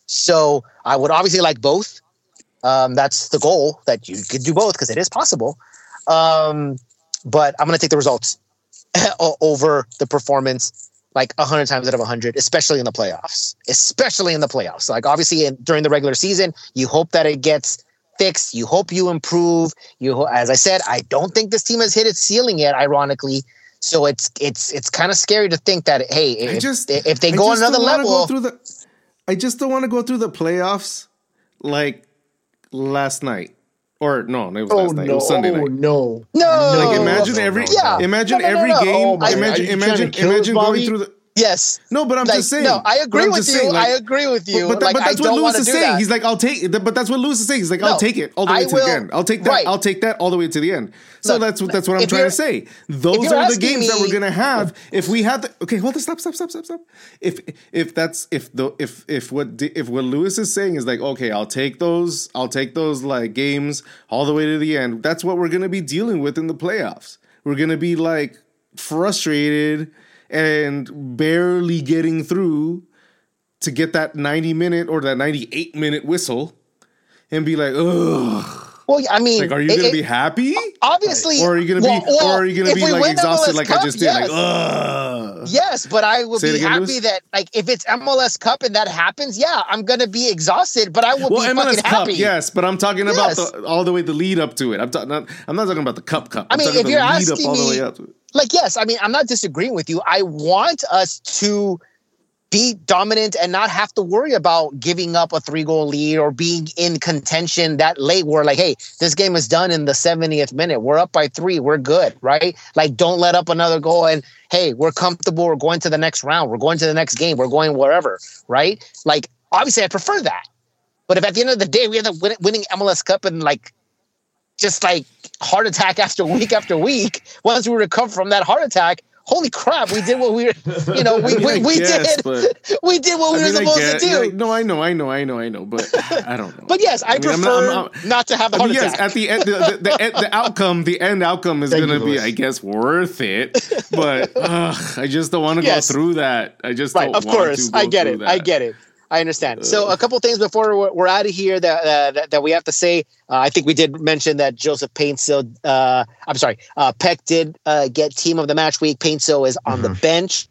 So I would obviously like both. Um, that's the goal, that you could do both because it is possible. Um, but I'm gonna take the results o- over the performance like a hundred times out of a hundred, especially in the playoffs. Especially in the playoffs. Like obviously in, during the regular season, you hope that it gets fixed. You hope you improve. You, ho- as I said, I don't think this team has hit its ceiling yet. Ironically. So it's it's it's kind of scary to think that hey, if, I just if they I go on just another don't wanna level, go through the, I just don't want to go through the playoffs like last night, or no, it was Oh last night. It no! was Sunday Oh night. no! no, Like No, imagine no, every no, yeah. imagine No, no, no, every no. game. Oh my imagine God. Are you trying imagine to kill us, imagine going Bobby? through the. yes. No, but I'm Like, just saying. no, I But agree I'm with just you. saying, like- I agree with you. But, but, like, but that's I what don't Lewis want to is do saying. that. He's like, I'll take it. But that's what Lewis is saying. He's like, I'll No, take it all the way I to will- the end. I'll take that. right. I'll take that all the way to the end. So Look, that's what that's what I'm if trying you're- to say. Those you're are the asking games that me- we're gonna have if we had the. Okay, hold on. Stop. Stop. Stop. Stop. Stop. If if that's if the if if what di- if what Lewis is saying is like, okay, I'll take those. I'll take those like games all the way to the end. That's what we're gonna be dealing with in the playoffs. We're gonna be like frustrated and barely getting through to get that ninety minute or that ninety-eight minute whistle and be like, ugh. Well, I mean, Like, are you it- going to it- be happy? Obviously, Or are you going to well, be, well, or are you going to if be we like win exhausted M L S like Cup, I just did? yes. Like, ugh. Yes, but I will Say it be again, happy Lewis? that, like, if it's M L S Cup and that happens, yeah, I'm gonna be exhausted, but I will Well, be M L S fucking Cup, happy. yes, but I'm talking Yes. about the, all the way the lead up to it. I'm, ta- not, I'm not talking about the Cup Cup. I I'm mean, talking if the you're lead up asking all the me- way up to it. Like, yes, I mean, I'm not disagreeing with you. I want us to be dominant and not have to worry about giving up a three goal lead or being in contention that late. We're like, hey, this game is done in the seventieth minute. We're up by three. We're good, right? Like, don't let up another goal. And hey, we're comfortable. We're going to the next round. We're going to the next game. We're going wherever, right? Like, obviously, I prefer that. But if at the end of the day we end up win- winning M L S Cup and like just like heart attack after week after week, once we recover from that heart attack, holy crap, we did what we were, you know, we, I mean, we, I we guess, did, but- we did what we I were mean, I supposed get- to do. like, no, I know, I know, I know, I know, but I don't know. But yes, I, mean, I'm prefer not- I'm not- not to have the I heart mean, yes, attack. at the end, the, the, the, the outcome, the end outcome is Thank going you, to be, Louis. I guess, worth it. But ugh, I just don't want to Yes. go through that. I just Right, don't of want course, to go I get through it. that. I get it. I understand. So a couple things before we're, we're out of here that, uh, that that we have to say. Uh, I think we did mention that Joseph Paintsill, uh, I'm sorry, uh, Peck did uh, get team of the match week. Paintsill is on the bench.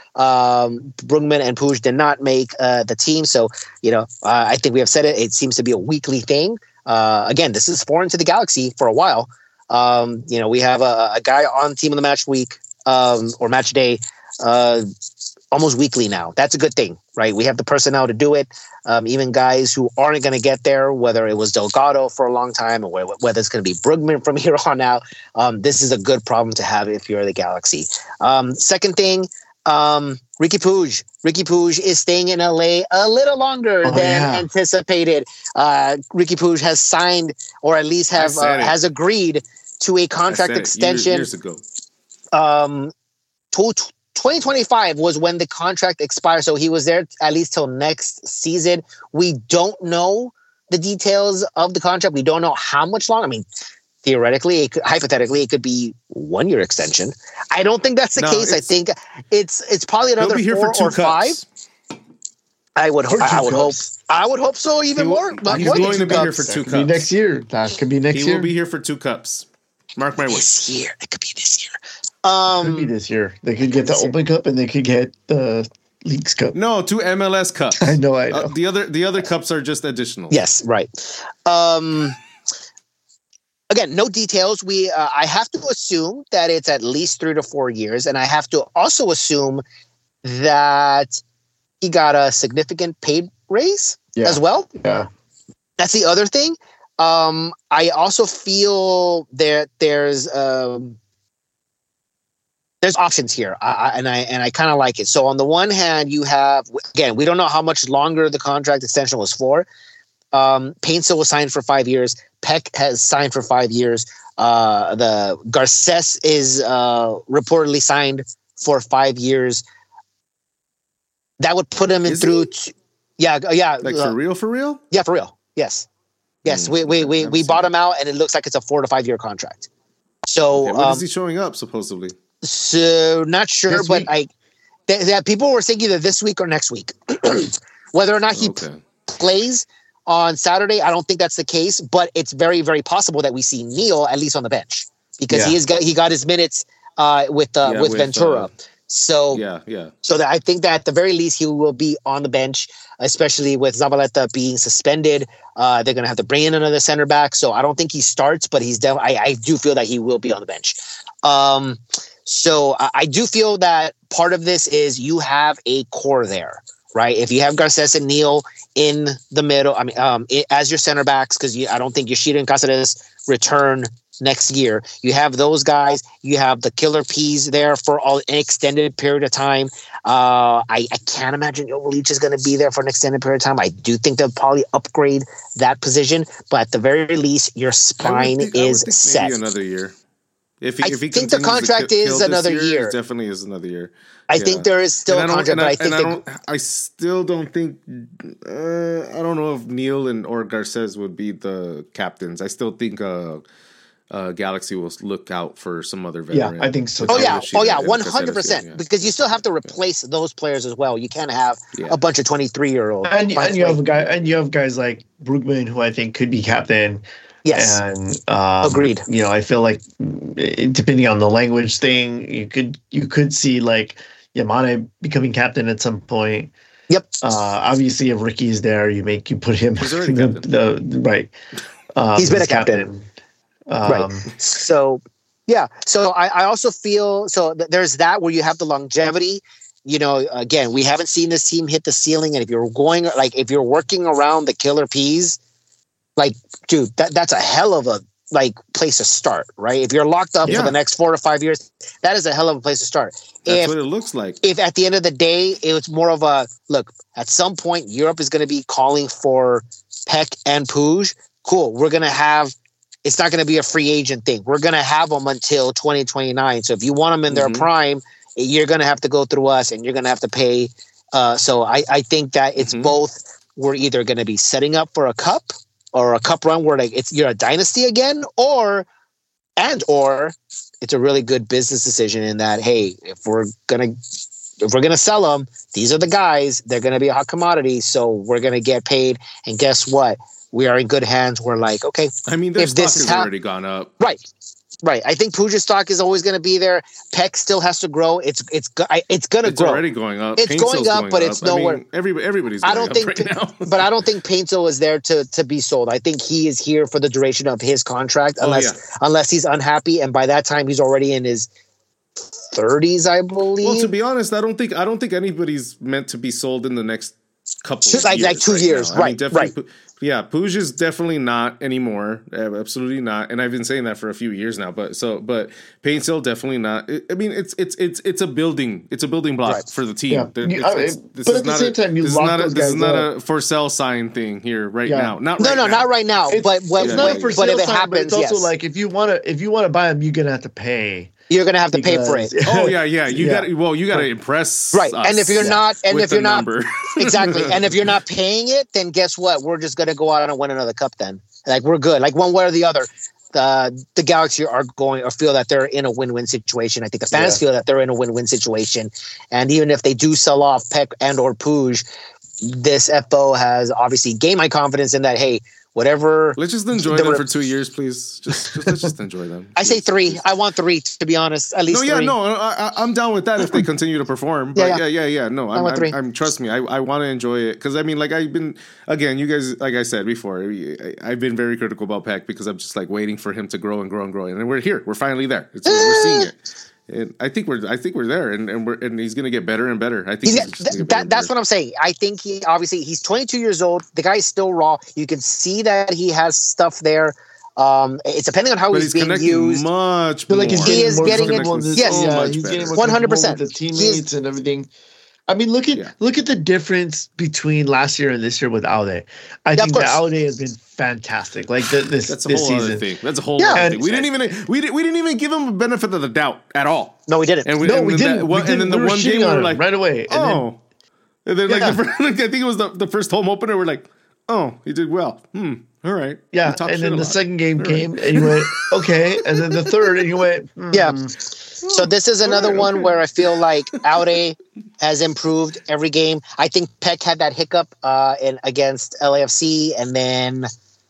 Um, Brugman and Puig did not make uh, the team. So, you know, uh, I think we have said it. It seems to be a weekly thing. Uh, again, this is foreign to the Galaxy for a while. Um, you know, we have a, a guy on team of the match week um, or match day uh, almost weekly now. That's a good thing, right? We have the personnel to do it. Um, even guys who aren't going to get there, whether it was Delgado for a long time or whether it's going to be Brugman from here on out, um, this is a good problem to have if you're the Galaxy. Um, second thing, um, Ricky Puig. Ricky Puig is staying in L A a little longer Oh, than yeah. anticipated. Uh, Ricky Puig has signed, or at least have said uh, it. has agreed to a I contract said it extension. years, years ago. Um, to, twenty twenty-five was when the contract expired, so he was there at least till next season. We don't know the details of the contract. We don't know how much long. I mean, theoretically, it could, hypothetically, it could be one year extension. I don't think that's the No, case. I it's- think it's it's probably He'll another be here four for two or five. cups. I would For I, I two would hope cups. I would hope so even He will- more. he's more than going two to be here cups. for two Could be cups. next year. That could be next He year. will be here for two cups. Mark my words. This year, it could be this year. Could be Um, this year. They could get the Open Cup and they could get the Leagues Cup. No, two M L S cups. I know, I know. Uh, the other the other cups are just additional. Yes, right. Um, again, no details. We uh, I have to assume that it's at least three to four years, and I have to also assume that he got a significant paid raise Yeah. as well. Yeah. That's the other thing. Um, I also feel that there's um, there's options here, I, I, and I and I kind of like it. So on the one hand, you have, again, we don't know how much longer the contract extension was for. Um, Paintsel was signed for five years. Peck has signed for five years. Uh, the Garces is uh, reportedly signed for five years. That would put him in Is through. he? T- yeah, yeah, Like uh, for real, for real? yeah, for real. Yes. Yes, Hmm, we we okay, we, haven't we seen bought it. him out, and it looks like it's a four to five year contract. So, Okay, when um, is he showing up? Supposedly. so not sure, This but week. I th- that people were saying either this week or next week. Whether or not he Okay. plays on Saturday, I don't think that's the case. But it's very very possible that we see Neil at least on the bench because Yeah. he is got he got his minutes uh, with uh, Yeah, with, with, Ventura. uh, so Yeah, yeah. so that I think that at the very least he will be on the bench, especially with Zabaleta being suspended. Uh, they're going to have to bring in another center back. So I don't think he starts, but he's def- I, I do feel that he will be on the bench. Um, so I, I do feel that part of this is you have a core there, right? If you have Garces and Neil in the middle, I mean, um, i- as your center backs, because I don't think Yoshida and Cáceres return next year. You have those guys. You have the killer P's there for all, an extended period of time. Uh, I, I can't imagine Jovic is going to be there for an extended period of time. I do think they'll probably upgrade that position, but at the very least, your I would spine think- I would is think set. Maybe another year. If he, I if he think the continues to contract ki- is kill this another year. it definitely is another year. I Yeah. think there is still And a I don't- contract, and but I, I think and I they, don't. I still don't think. Uh, I don't know if Neil and or Garces would be the captains. I still think uh, uh, Galaxy will look out for some other Yeah, veteran. I think so. Oh too. yeah, Yoshida oh yeah, and one Cáceres, hundred percent. yeah. Because you still have to replace those players as well. You can't have Yeah. a bunch of twenty-three year olds. And, and you have a guy, and you have guys like Brugman, who I think could be captain. Yes, And um, Agreed. You know, I feel like mm, depending on the language thing, you could you could see like Yamane becoming captain at some point. Yep. Uh, obviously, if Ricky's there, you make you put him. He's already the, captain. the- right. Um, He's been as a captain. Um, Right. So, yeah. So I, I also feel so th- there's that where you have the longevity. You know, again, we haven't seen this team hit the ceiling, and if you're going like if you're working around the killer P's, like, dude, that that's a hell of a like place to start, right? If you're locked up Yeah. for the next four to five years, that is a hell of a place to start. That's if what it looks like. if at the end of the day it was more of a look, at some point Europe is going to be calling for Peck and Puig. Cool, we're going to have. It's not going to be a free agent thing. We're going to have them until twenty twenty-nine. So if you want them in their Mhm. prime, you're going to have to go through us, and you're going to have to pay. Uh, so I, I think that it's Mhm. both. We're either going to be setting up for a cup or a cup run where like it's you're a dynasty again, or and or it's a really good business decision in that hey, if we're gonna if we're gonna sell them, these are the guys. They're going to be a hot commodity, so we're going to get paid. And guess what? We are in good hands. We're like, okay, I mean, their if stock this has is hap- already gone up. right, right. I think Puja's stock is always going to be there. Peck still has to grow. It's it's go- I- it's going to It's grow. already going up. It's Paintsil's going up, but it's I mean, nowhere- everybody, everybody's. I Going don't think, up right now. but I don't think Paintsel is there to to be sold. I think he is here for the duration of his contract, Oh, unless yeah. unless he's unhappy, and by that time he's already in his thirties, I believe. Well, to be honest, I don't think I don't think anybody's meant to be sold in the next couple Two- of like- years. like two right years, now. I mean, right, definitely, right. Pu- Yeah, Puig is definitely not anymore. Uh, absolutely not. And I've been saying that for a few years now. But so, but Paintsill definitely not. I I mean, it's it's it's it's a building. It's a building block Right. for the team. Yeah. There- You- it's- I- it's- but this at is the not same a- time, you this is lock not a- those This is guys not up. a for sale sign thing here right Yeah. now. Not no, right no, now. not right now. It's- but when, It's Yeah, not yeah, a for but sale if it sign, but happens, it's also yes, like if you want to if you want to buy them, you're gonna have to pay. you're gonna have to pay for it. because- Oh yeah, yeah. You Yeah. got to well, you got to impress Right. us And if you're not, and with if you're the not, number. exactly. And if you're not paying it, then guess what? We're just going to go out and win another cup then. Like, we're good. Like, one way or the other. The the Galaxy are going or feel that they're in a win-win situation. I think the fans Yeah. feel that they're in a win-win situation. And even if they do sell off Peck and or Puig, this F O has obviously gained my confidence in that, hey, whatever. Let's just enjoy the them re- for two years, please. Just, just let's just enjoy them. I say please, three. please. I want three, to be honest. At least No, yeah, three. no, I, I, I'm down with that if they continue to perform. But Yeah, yeah, yeah. yeah, yeah. No, I'm, want I'm, three. I'm. Trust me, I, I want to enjoy it because I mean, like I've been again. You guys, like I said before, I, I've been very critical about Peck because I'm just like waiting for him to grow and grow and grow, and then we're here. We're finally there. It's, we're seeing it. And I think we're, I think we're there, and and we're, and he's gonna get better and better. I think He's he's got- just gonna th- get better that, and that's better. what I'm saying. I think he obviously he's twenty-two years old. The guy's still raw. You can see that he has stuff there. Um, it's depending on how But he's, he's being connecting used. much I feel more. like he's He getting is more getting comfortable it- with his- yes, yeah, much he's better. getting more one hundred comfortable percent. with the He is- teammates and everything. I mean, look at Yeah. look at the difference between last year and this year with Aude. I of think that course. Aude has been fantastic. Like the, this That's a this whole season. other thing. That's a whole Yeah. other And- thing. We didn't even we didn't we didn't even give him a benefit of the doubt at all. No, we didn't. And we, No, and we then didn't. That, We one- and didn't. then the We were one shitting game we on were him like, right away. And then- oh, and then like, Yeah. the, first- like I think it was the, the first home opener. We're like, oh, he did well. Hmm. All right. Yeah, We talked and shit then a the lot. second game All came, and you went okay, and then the third, and you went hmm. Yeah. So this is another Alright, one okay. where I feel like Aude has improved every game. I think Peck had that hiccup uh, in against L A F C, and then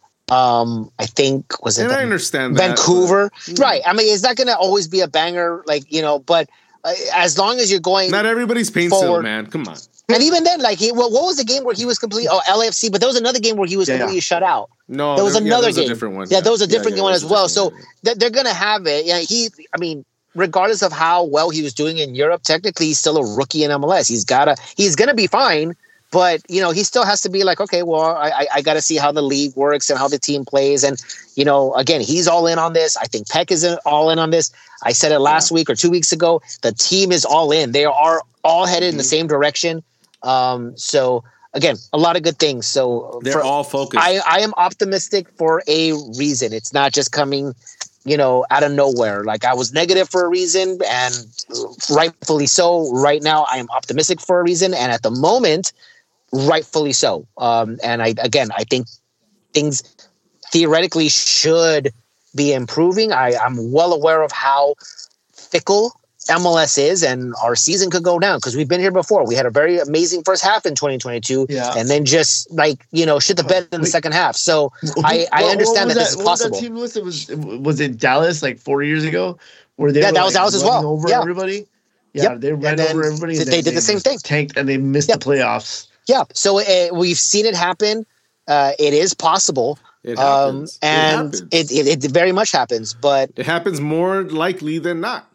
um, I think was it And the- I understand that, Vancouver, but- right? I mean, it's not going to always be a banger, like you know, but uh, as long as you're going, Not everybody's pain still, Forward. man. Come on. and even then, like, he, well, what was the game where he was completely? Oh, L A F C, but there was another game where he was Yeah, yeah. completely shut out. No, There was yeah, another was game. a different one. Yeah, there was a different yeah, one there as was a well. different So one. they're, they're going to have it. Yeah, he. I mean, regardless of how well he was doing in Europe, technically he's still a rookie in M L S. He's gotta. He's going to be fine, but you know, he still has to be like, okay, well, I, I, I got to see how the league works and how the team plays, and you know, again, he's all in on this. I think Peck is in, all in on this. I said it last week or two weeks ago. The team is all in. They are all headed in the same direction. Um, so again, a lot of good things. So They're for- all focused. I, I am optimistic for a reason. It's not just coming, you know, out of nowhere. Like I was negative for a reason, and rightfully so. Right now, I am optimistic for a reason, and at the moment, rightfully so. Um, and I again, I think things theoretically should be improving. I, I'm well aware of how fickle M L S is, and our season could go down because we've been here before. We had a very amazing first half in twenty twenty-two, Yeah. and then just like you know, shit the bed in the Wait. second half. So I, I What- understand what that was this is what was possible. That team list? It was was it Dallas like four years ago, where they Yeah, were, that was like, Dallas as running well. over Yeah. everybody. Yeah, Yep. they ran And then over everybody. and they then did the same just thing. tanked, and they missed Yep. the playoffs. Yeah, so uh, we've seen it happen. Uh, it is possible, It um, happens. It and happens. it, it it very much happens. But It happens more likely than not.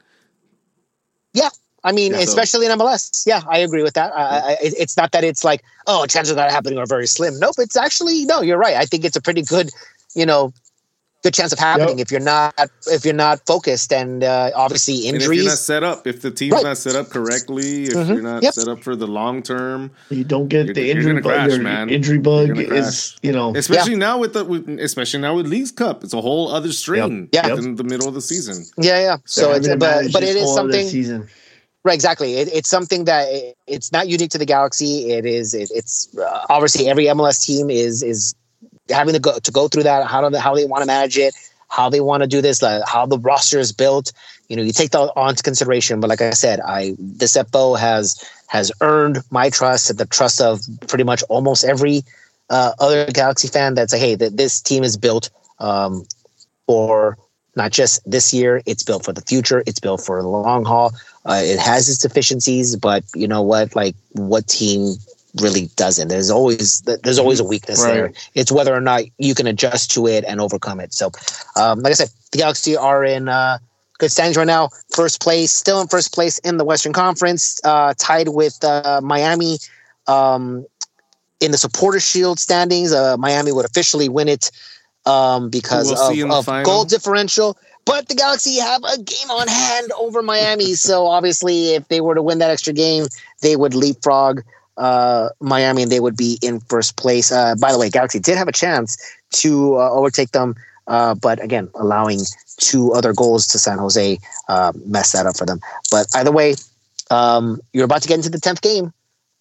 yeah, I mean, Yeah, so- especially in M L S. Yeah, I agree with that. I, I, it- it's not that it's like, oh, chances of that happening are very slim. Nope, it's actually no. You're right. I think it's a pretty good, you know, good chance of happening Yep. if you're not if you're not focused, and uh, obviously And if you're not injuries. set up, if the team's Right. not set up correctly, if Mhm. you're not Yep. set up for the long term, You don't get You're- the you're injury gonna bug. crash, your man. Injury bug You're gonna is, you know, especially now with the, with, especially now with Leagues Cup, it's a whole other strain Yep. in the middle of the season. Yeah, yeah. So it's having to but manage but this it is whole other something. season. Right, exactly. It, it's something that it, it's not unique to the Galaxy. It is. It, it's uh, obviously every M L S team is is having to go to go through that. How do they, how they want to manage it? How they want to do this? Like how the roster is built. You know, you take that on into consideration. But like I said, I this F O has has earned my trust and the trust of pretty much almost every uh, other Galaxy fan. That's like, hey, that this team is built um, for. Not just this year, it's built for the future. It's built for the long haul. Uh, it has its deficiencies, but you know what? Like, what team really doesn't? There's always there's always a weakness Right. there. It's whether or not you can adjust to it and overcome it. So, um, like I said, the Galaxy are in uh, good standings right now. First place, still in first place in the Western Conference, uh, tied with uh, Miami um, in the Supporter Shield standings. Uh, Miami would officially win it. Um, because We'll see in of, the of final. goal differential. But the Galaxy have a game on hand over Miami. So obviously, if they were to win that extra game, they would leapfrog uh, Miami and they would be in first place. Uh, by the way, Galaxy did have a chance to uh, overtake them. Uh, but again, allowing two other goals to San Jose uh, messed that up for them. But either way, um, you're about to get into the tenth game.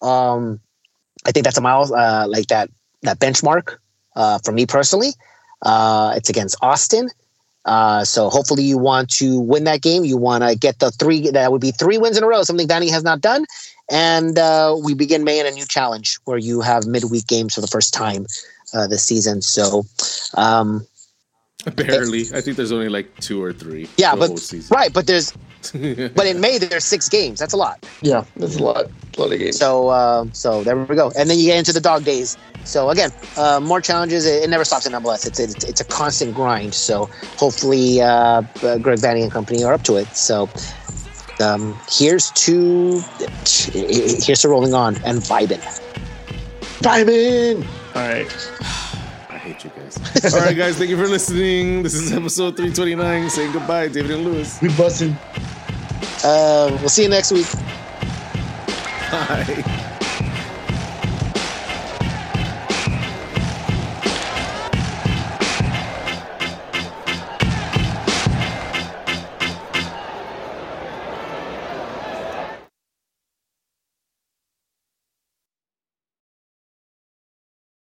Um, I think that's a mile, uh, like that, that benchmark uh, for me personally. Uh, it's against Austin. Uh, so hopefully you want to win that game. You want to get the three, that would be three wins in a row, something Danny has not done. And uh, we begin May in a new challenge where you have midweek games for the first time uh, this season. So, um, barely. I think there's only like two or three. Yeah, the but whole season. right, but there's but in May there's six games. That's a lot. Yeah, that's a lot. A lot of games. So, um, so there we go. And then you get into the dog days. So again, uh, more challenges. It, it never stops in M L S. It's it's, it's a constant grind. So hopefully, uh, uh, Greg Vanny and company are up to it. So um, here's to here's to rolling on and vibing. Vibing. All right. I hate you guys. All right, guys. Thank you for listening. This is episode three twenty-nine. Saying goodbye, David and Lewis. We busted. Uh, we'll see you next week. Bye.